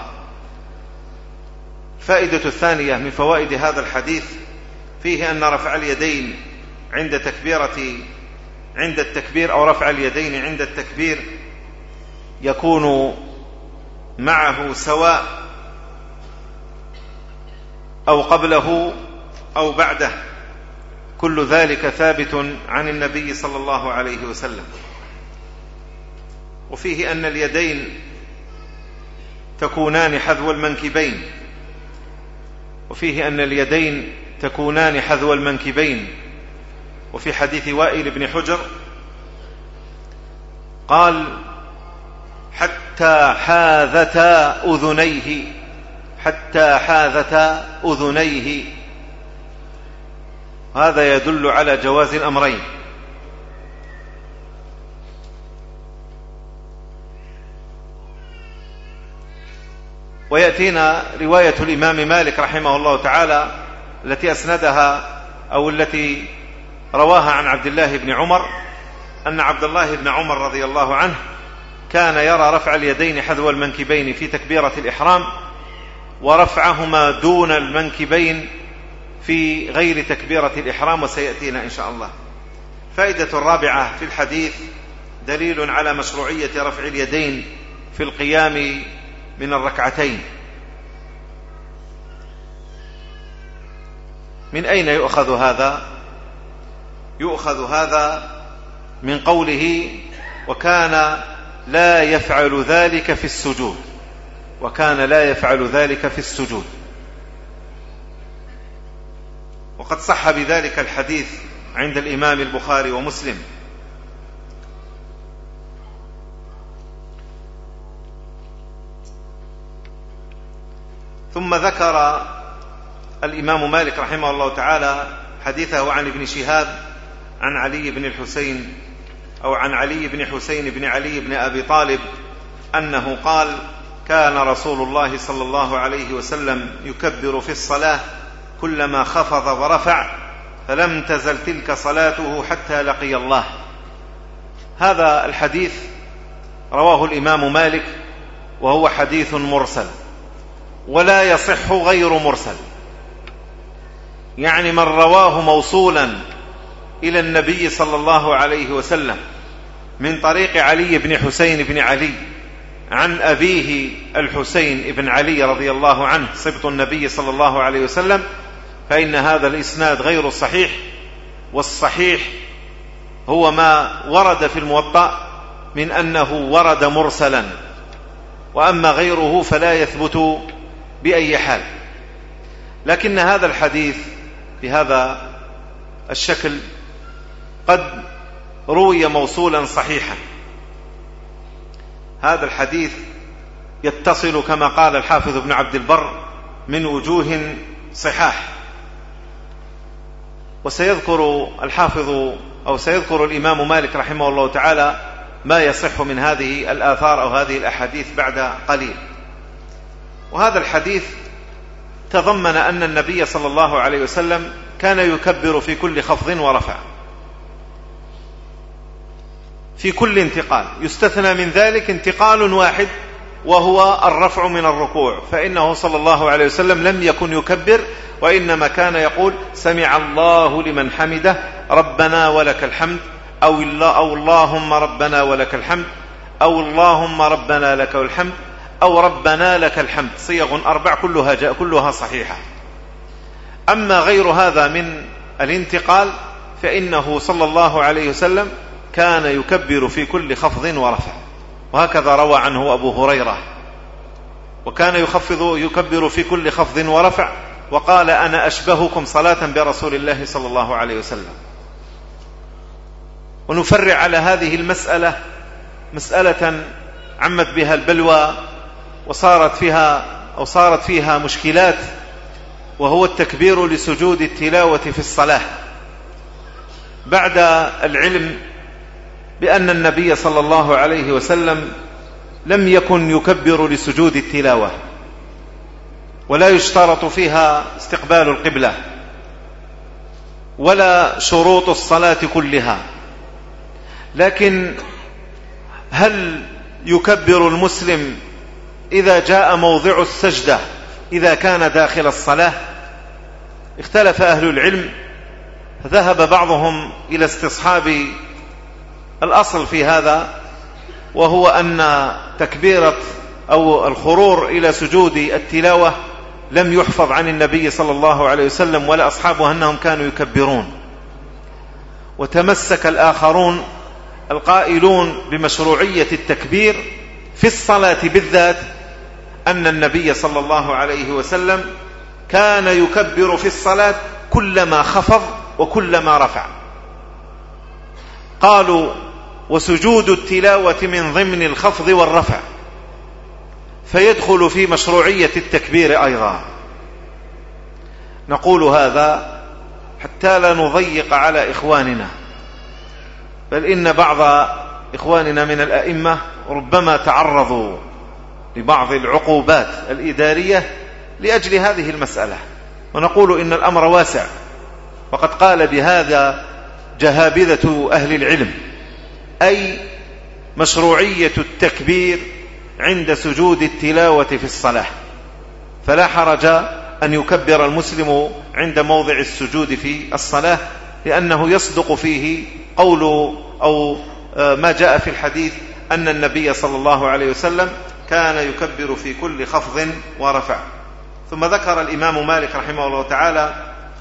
فائدة الثانية من فوائد هذا الحديث فيه أن رفع اليدين عند تكبيرة عند التكبير أو رفع اليدين عند التكبير يكون معه سواء أو قبله أو بعده، كل ذلك ثابت عن النبي صلى الله عليه وسلم. وفيه أن اليدين تكونان حذو المنكبين وفيه أن اليدين تكونان حذو المنكبين وفي حديث وائل بن حجر قال حتى حاذتا أذنيه حتى حاذتا أذنيه. هذا يدل على جواز الأمرين. ويأتينا رواية الإمام مالك رحمه الله تعالى التي أسندها أو التي رواها عن عبد الله بن عمر أن عبد الله بن عمر رضي الله عنه كان يرى رفع اليدين حذو المنكبين في تكبيرة الإحرام، ورفعهما دون المنكبين في غير تكبيرة الإحرام، وسيأتينا إن شاء الله. فائدة الرابعة في الحديث دليل على مشروعية رفع اليدين في القيام من الركعتين. من أين يؤخذ هذا؟ يؤخذ هذا من قوله وكان لا يفعل ذلك في السجود وكان لا يفعل ذلك في السجود وقد صح بذلك الحديث عند الإمام البخاري ومسلم. ثم ذكر الإمام مالك رحمه الله تعالى حديثه عن ابن شهاب عن علي بن الحسين أو عن علي بن حسين بن علي بن أبي طالب أنه قال كان رسول الله صلى الله عليه وسلم يكبر في الصلاة كلما خفض ورفع فلم تزل تلك صلاته حتى لقي الله. هذا الحديث رواه الإمام مالك وهو حديث مرسل ولا يصح غير مرسل، يعني من رواه موصولا إلى النبي صلى الله عليه وسلم من طريق علي بن حسين بن علي عن أبيه الحسين بن علي رضي الله عنه سبط النبي صلى الله عليه وسلم، فإن هذا الإسناد غير صحيح، والصحيح هو ما ورد في الموطأ من أنه ورد مرسلا، وأما غيره فلا يثبت بأي حال. لكن هذا الحديث بهذا الشكل قد روي موصولا صحيحا. هذا الحديث يتصل كما قال الحافظ ابن عبد البر من وجوه صحاح، وسيذكر الحافظ أو سيذكر الإمام مالك رحمه الله تعالى ما يصح من هذه الآثار أو هذه الأحاديث بعد قليل. وهذا الحديث تضمن أن النبي صلى الله عليه وسلم كان يكبر في كل خفض ورفع، في كل انتقال، يستثنى من ذلك انتقال واحد وهو الرفع من الركوع، فإنه صلى الله عليه وسلم لم يكن يكبر، وإنما كان يقول سمع الله لمن حمده ربنا ولك الحمد، أو, الله أو اللهم ربنا ولك الحمد، أو اللهم ربنا لك الحمد، أو ربنا لك الحمد، صيغ أربع كلها, جاء كلها صحيحة. أما غير هذا من الانتقال فإنه صلى الله عليه وسلم كان يكبر في كل خفض ورفع، وهكذا روى عنه أبو هريرة، وكان يخفض يكبر في كل خفض ورفع، وقال أنا أشبهكم صلاة برسول الله صلى الله عليه وسلم. ونفرع على هذه المسألة مسألة عمت بها البلوى وصارت فيها أو صارت فيها مشكلات، وهو التكبير لسجود التلاوة في الصلاة بعد العلم بأن النبي صلى الله عليه وسلم لم يكن يكبر لسجود التلاوة، ولا يشترط فيها استقبال القبلة ولا شروط الصلاة كلها. لكن هل يكبر المسلم إذا جاء موضع السجدة إذا كان داخل الصلاة؟ اختلف أهل العلم، ذهب بعضهم إلى استصحاب الأصل في هذا، وهو أن تكبيرة أو الخرور إلى سجود التلاوة لم يحفظ عن النبي صلى الله عليه وسلم ولا أصحابه أنهم كانوا يكبرون. وتمسك الآخرون القائلون بمشروعية التكبير في الصلاة بالذات أن النبي صلى الله عليه وسلم كان يكبر في الصلاة كلما خفض وكلما رفع. قالوا وسجود التلاوة من ضمن الخفض والرفع، فيدخل في مشروعية التكبير أيضا. نقول هذا حتى لا نضيق على إخواننا، بل إن بعض إخواننا من الأئمة ربما تعرضوا لبعض العقوبات الإدارية لأجل هذه المسألة، ونقول إن الأمر واسع، وقد قال بهذا جهابذة أهل العلم، أي مشروعية التكبير عند سجود التلاوة في الصلاة، فلا حرج أن يكبر المسلم عند موضع السجود في الصلاة، لأنه يصدق فيه قول أو ما جاء في الحديث أن النبي صلى الله عليه وسلم كان يكبر في كل خفض ورفع. ثم ذكر الإمام مالك رحمه الله تعالى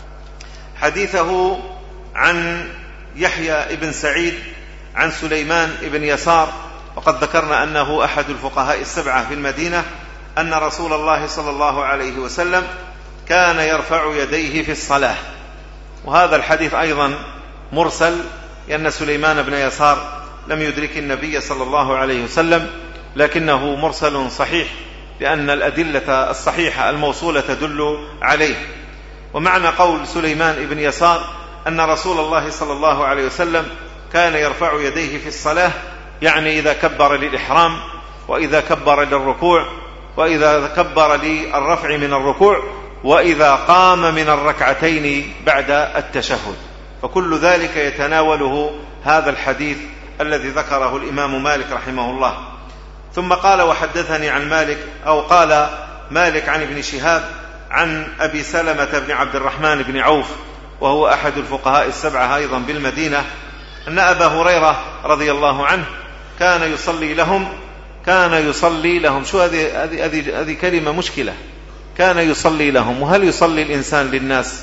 حديثه عن يحيى ابن سعيد عن سليمان ابن يسار، وقد ذكرنا أنه أحد الفقهاء السبعة في المدينة، أن رسول الله صلى الله عليه وسلم كان يرفع يديه في الصلاة. وهذا الحديث أيضا مرسل، لأن سليمان بن يسار لم يدرك النبي صلى الله عليه وسلم، لكنه مرسل صحيح لأن الأدلة الصحيحة الموصولة تدل عليه. ومعنى قول سليمان بن يسار أن رسول الله صلى الله عليه وسلم كان يرفع يديه في الصلاة، يعني إذا كبر للإحرام، وإذا كبر للركوع، وإذا كبر للرفع من الركوع، وإذا قام من الركعتين بعد التشهد، فكل ذلك يتناوله هذا الحديث الذي ذكره الإمام مالك رحمه الله. ثم قال وحدثني عن مالك، أو قال مالك عن ابن شهاب عن أبي سلمة بن عبد الرحمن بن عوف، وهو أحد الفقهاء السبعة أيضا بالمدينة، أن أبا هريرة رضي الله عنه كان يصلي لهم كان يصلي لهم شو هذه هذه هذه كلمة مشكلة، كان يصلي لهم. وهل يصلي الإنسان للناس؟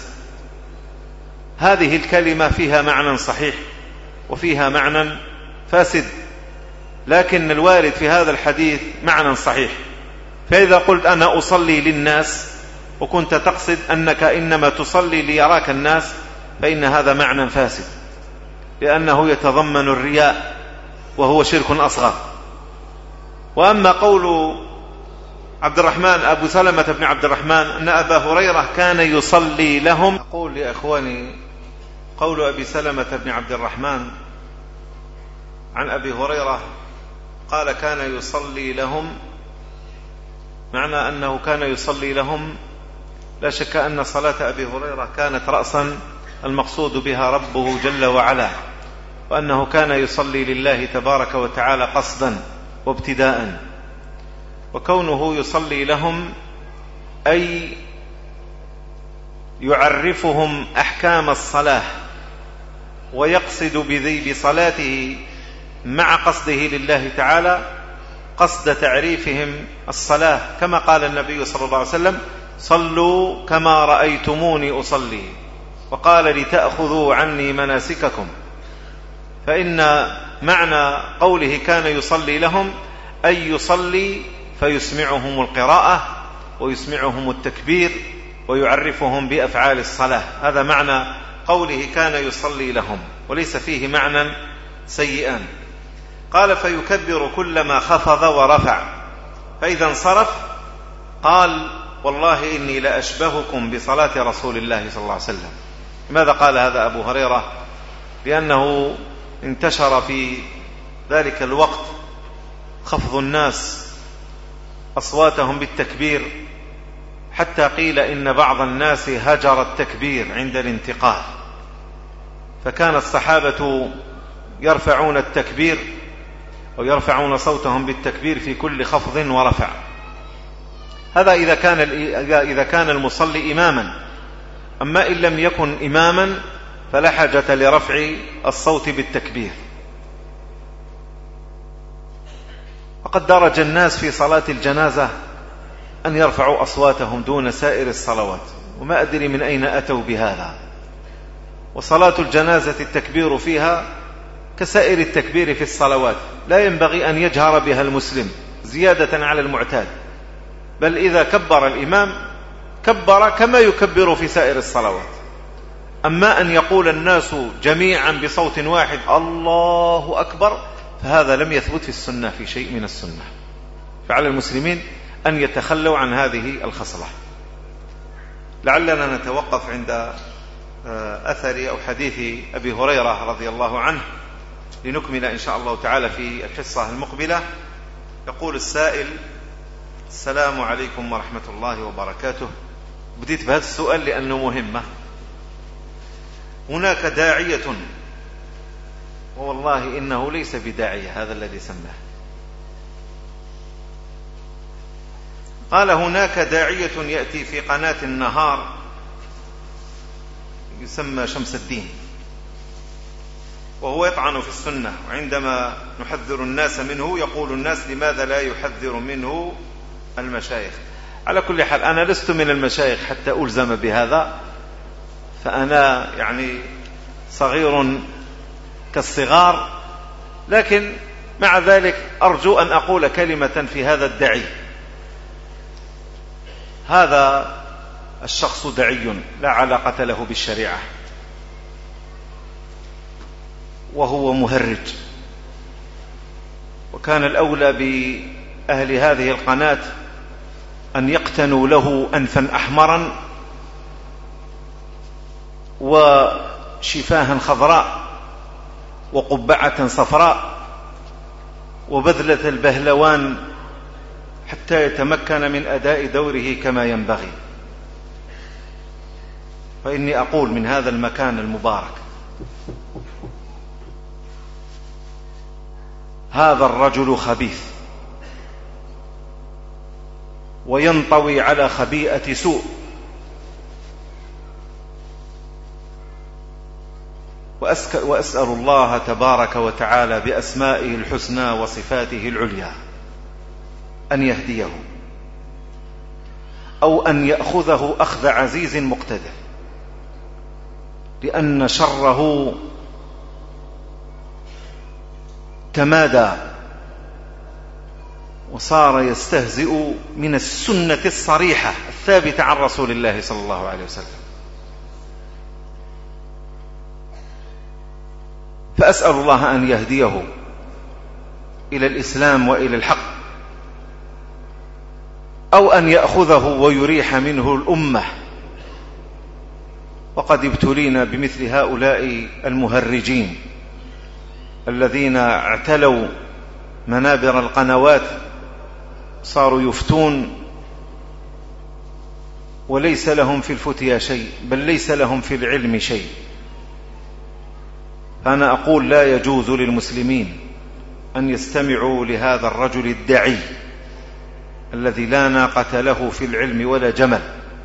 هذه الكلمة فيها معنى صحيح وفيها معنى فاسد، لكن الوارد في هذا الحديث معنى صحيح. فإذا قلت أنا أصلي للناس وكنت تقصد أنك إنما تصلي ليراك الناس، فإن هذا معنى فاسد، لأنه يتضمن الرياء وهو شرك أصغر. وأما قول عبد الرحمن أبو سلمة بن عبد الرحمن أن أبا هريرة كان يصلي لهم، أقول لأخواني قول أبي سلمة بن عبد الرحمن عن أبي هريرة قال كان يصلي لهم، معنى أنه كان يصلي لهم لا شك أن صلاة أبي هريرة كانت رأسا المقصود بها ربه جل وعلا، وأنه كان يصلي لله تبارك وتعالى قصدا وابتداء. وكونه يصلي لهم أي يعرفهم أحكام الصلاة، ويقصد بذي بصلاته مع قصده لله تعالى قصد تعريفهم الصلاة، كما قال النبي صلى الله عليه وسلم صلوا كما رأيتموني أصلي، وقال لتأخذوا عني مناسككم. فإن معنى قوله كان يصلي لهم أي يصلي فيسمعهم القراءة ويسمعهم التكبير ويعرفهم بأفعال الصلاة، هذا معنى قوله كان يصلي لهم، وليس فيه معنى سيئا. قال فيكبر كلما خفض ورفع، فإذا انصرف قال والله إني لأشبهكم بصلاة رسول الله صلى الله عليه وسلم. لماذا قال هذا أبو هريرة؟ لأنه انتشر في ذلك الوقت خفض الناس أصواتهم بالتكبير، حتى قيل إن بعض الناس هجر التكبير عند الانتقال، فكان الصحابة يرفعون التكبير أو يرفعون صوتهم بالتكبير في كل خفض ورفع. هذا إذا كان إذا كان المصلي إماما، أما إن لم يكن إماما فلا حاجة لرفع الصوت بالتكبير. وقد درج الناس في صلاة الجنازة أن يرفعوا أصواتهم دون سائر الصلوات، وما أدري من أين أتوا بهذا. وصلاة الجنازة التكبير فيها كسائر التكبير في الصلوات، لا ينبغي أن يجهر بها المسلم زيادة على المعتاد، بل إذا كبر الإمام كبر كما يكبر في سائر الصلوات. أما أن يقول الناس جميعا بصوت واحد الله أكبر فهذا لم يثبت في السنة في شيء من السنة، فعلى المسلمين أن يتخلوا عن هذه الخصلة. لعلنا نتوقف عند أثر أو حديث أبي هريرة رضي الله عنه لنكمل إن شاء الله تعالى في الحصة المقبلة. يقول السائل السلام عليكم ورحمة الله وبركاته. بديت بهذا السؤال لأنه مهمة. هناك داعية، والله إنه ليس بداعية هذا الذي سماه، قال هناك داعية يأتي في قناة النهار يسمى شمس الدين، وهو يطعن في السنة، وعندما نحذر الناس منه يقول الناس لماذا لا يحذر منه المشايخ. على كل حال أنا لست من المشايخ حتى ألزم بهذا، فأنا يعني صغير كالصغار، لكن مع ذلك أرجو أن أقول كلمة في هذا الدعي. هذا الشخص دعي لا علاقة له بالشريعة، وهو مهرج، وكان الأولى بأهل هذه القناة أن يقتنوا له أنفا أحمرا وشفاها خضراء وقبعة صفراء وبذلة البهلوان حتى يتمكن من أداء دوره كما ينبغي. فإني أقول من هذا المكان المبارك هذا الرجل خبيث وينطوي على خبيئة سوء، وأسأل الله تبارك وتعالى بأسمائه الحسنى وصفاته العليا أن يهديه أو أن يأخذه أخذ عزيز مقتدر، لأن شره تمادى وصار يستهزئ من السنة الصريحة الثابتة عن رسول الله صلى الله عليه وسلم. فأسأل الله أن يهديه إلى الإسلام وإلى الحق، أو أن يأخذه ويريح منه الأمة. وقد ابتلينا بمثل هؤلاء المهرجين الذين اعتلوا منابر القنوات، صاروا يفتون وليس لهم في الفتيا شيء، بل ليس لهم في العلم شيء. فأنا أقول لا يجوز للمسلمين أن يستمعوا لهذا الرجل الدعي الذي لا ناقة له في العلم ولا جمل.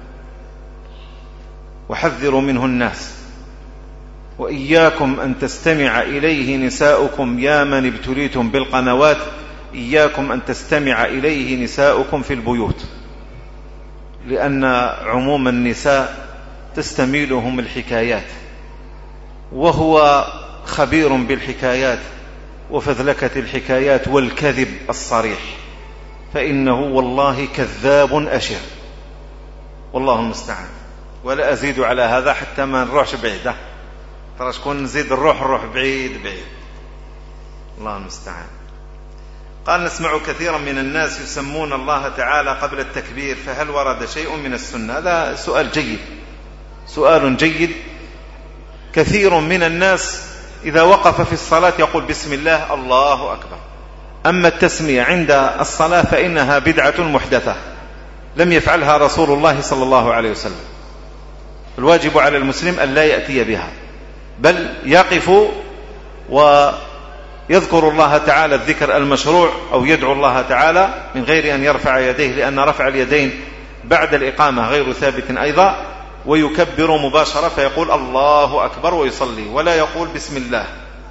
وحذروا منه الناس، وإياكم أن تستمع إليه نساؤكم يا من ابتليتم بالقنوات، إياكم أن تستمع إليه نساؤكم في البيوت، لأن عموم النساء تستميلهم الحكايات، وهو خبير بالحكايات وفذلكة الحكايات والكذب الصريح، فإنه والله كذاب أشر، والله المستعان. ولا أزيد على هذا حتى ما نروحش بعيد، ترى شكون نزيد الروح الروح بعيد بعيد، الله المستعان. قال: نسمع كثيرا من الناس يسمون الله تعالى قبل التكبير، فهل ورد شيء من السنة؟ هذا سؤال جيد، سؤال جيد. كثير من الناس إذا وقف في الصلاة يقول بسم الله الله أكبر، أما التسمية عند الصلاة فإنها بدعة محدثة لم يفعلها رسول الله صلى الله عليه وسلم. الواجب على المسلم أن لا يأتي بها، بل يقف ويذكر الله تعالى الذكر المشروع، أو يدعو الله تعالى من غير أن يرفع يديه، لأن رفع اليدين بعد الإقامة غير ثابت أيضا. ويكبر مباشرة فيقول الله أكبر ويصلي، ولا يقول بسم الله.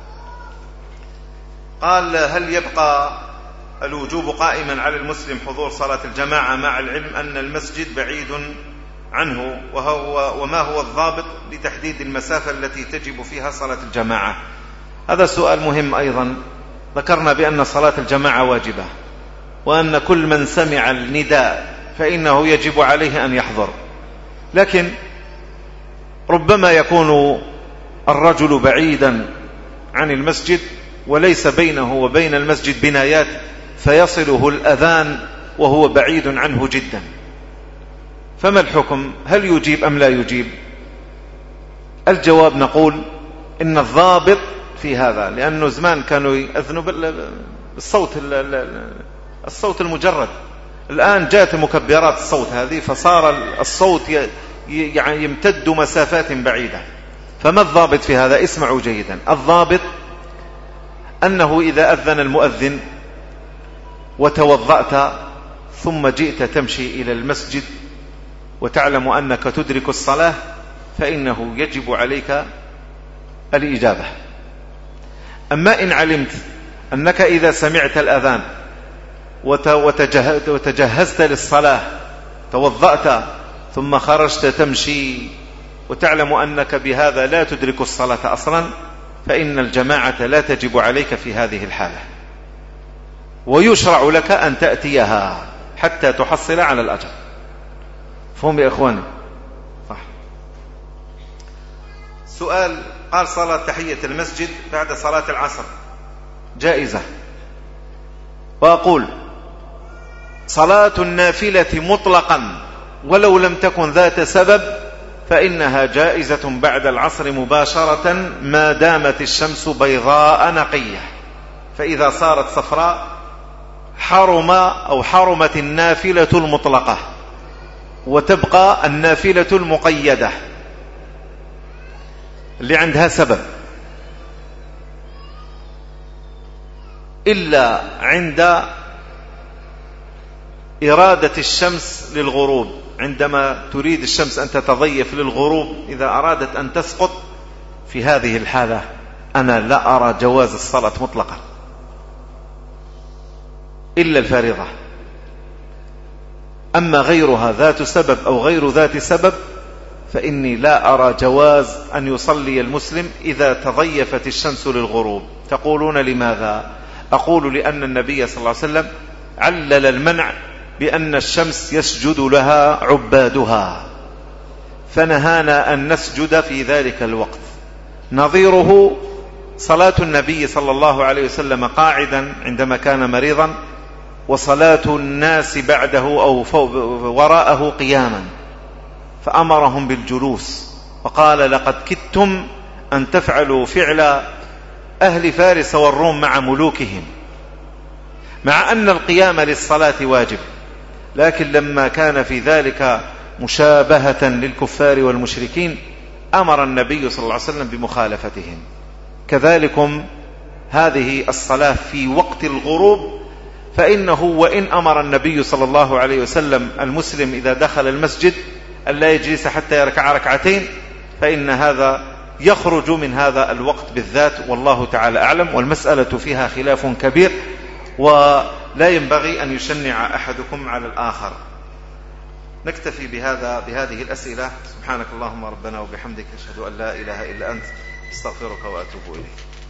قال: هل يبقى الوجوب قائما على المسلم حضور صلاة الجماعة مع العلم أن المسجد بعيد عنه، وهو وما هو الضابط لتحديد المسافة التي تجب فيها صلاة الجماعة؟ هذا سؤال مهم أيضا. ذكرنا بأن صلاة الجماعة واجبة، وأن كل من سمع النداء فإنه يجب عليه أن يحضر، لكن ربما يكون الرجل بعيدا عن المسجد وليس بينه وبين المسجد بنايات، فيصله الأذان وهو بعيد عنه جدا، فما الحكم؟ هل يجيب أم لا يجيب؟ الجواب نقول إن الضابط في هذا، لأنه زمان كانوا يأذنوا بالصوت الصوت المجرد، الآن جاءت مكبرات الصوت هذه، فصار الصوت يعني يمتد مسافات بعيدة. فما الضابط في هذا؟ اسمعوا جيدا. الضابط أنه إذا أذن المؤذن وتوضأت ثم جئت تمشي إلى المسجد وتعلم أنك تدرك الصلاة، فإنه يجب عليك الإجابة. أما إن علمت أنك إذا سمعت الأذان وتجهزت للصلاة، توضأت ثم خرجت تمشي وتعلم أنك بهذا لا تدرك الصلاة أصلا، فإن الجماعة لا تجب عليك في هذه الحالة، ويشرع لك أن تأتيها حتى تحصل على الأجر. فهم يا إخواني؟ صح. سؤال: قال: صلاة تحية المسجد بعد صلاة العصر جائزة. وأقول: صلاة النافلة مطلقا ولو لم تكن ذات سبب فإنها جائزة بعد العصر مباشرة ما دامت الشمس بيضاء نقية، فإذا صارت صفراء حرم أو حرمت النافلة المطلقة، وتبقى النافلة المقيدة اللي عندها سبب، إلا عند إرادة الشمس للغروب، عندما تريد الشمس أن تتضيف للغروب، إذا أرادت أن تسقط، في هذه الحالة أنا لا أرى جواز الصلاة مطلقا إلا الفارضة. أما غيرها ذات سبب أو غير ذات سبب فإني لا أرى جواز أن يصلي المسلم إذا تضيفت الشمس للغروب. تقولون لماذا؟ أقول لأن النبي صلى الله عليه وسلم علل المنع بأن الشمس يسجد لها عبادها، فنهانا أن نسجد في ذلك الوقت. نظيره صلاة النبي صلى الله عليه وسلم قاعدا عندما كان مريضا، وصلاة الناس بعده أو وراءه قياما، فأمرهم بالجلوس وقال: لقد كدتم أن تفعلوا فعل أهل فارس والروم مع ملوكهم، مع أن القيام للصلاة واجب، لكن لما كان في ذلك مشابهة للكفار والمشركين أمر النبي صلى الله عليه وسلم بمخالفتهم. كذلكم هذه الصلاة في وقت الغروب، فإنه وإن أمر النبي صلى الله عليه وسلم المسلم إذا دخل المسجد أن لا يجلس حتى يركع ركعتين، فإن هذا يخرج من هذا الوقت بالذات، والله تعالى أعلم. والمسألة فيها خلاف كبير، ولا ينبغي أن يشنع أحدكم على الآخر. نكتفي بهذا بهذه الأسئلة. سبحانك اللهم ربنا وبحمدك، أشهد أن لا إله إلا أنت، استغفرك وأتوب إليك.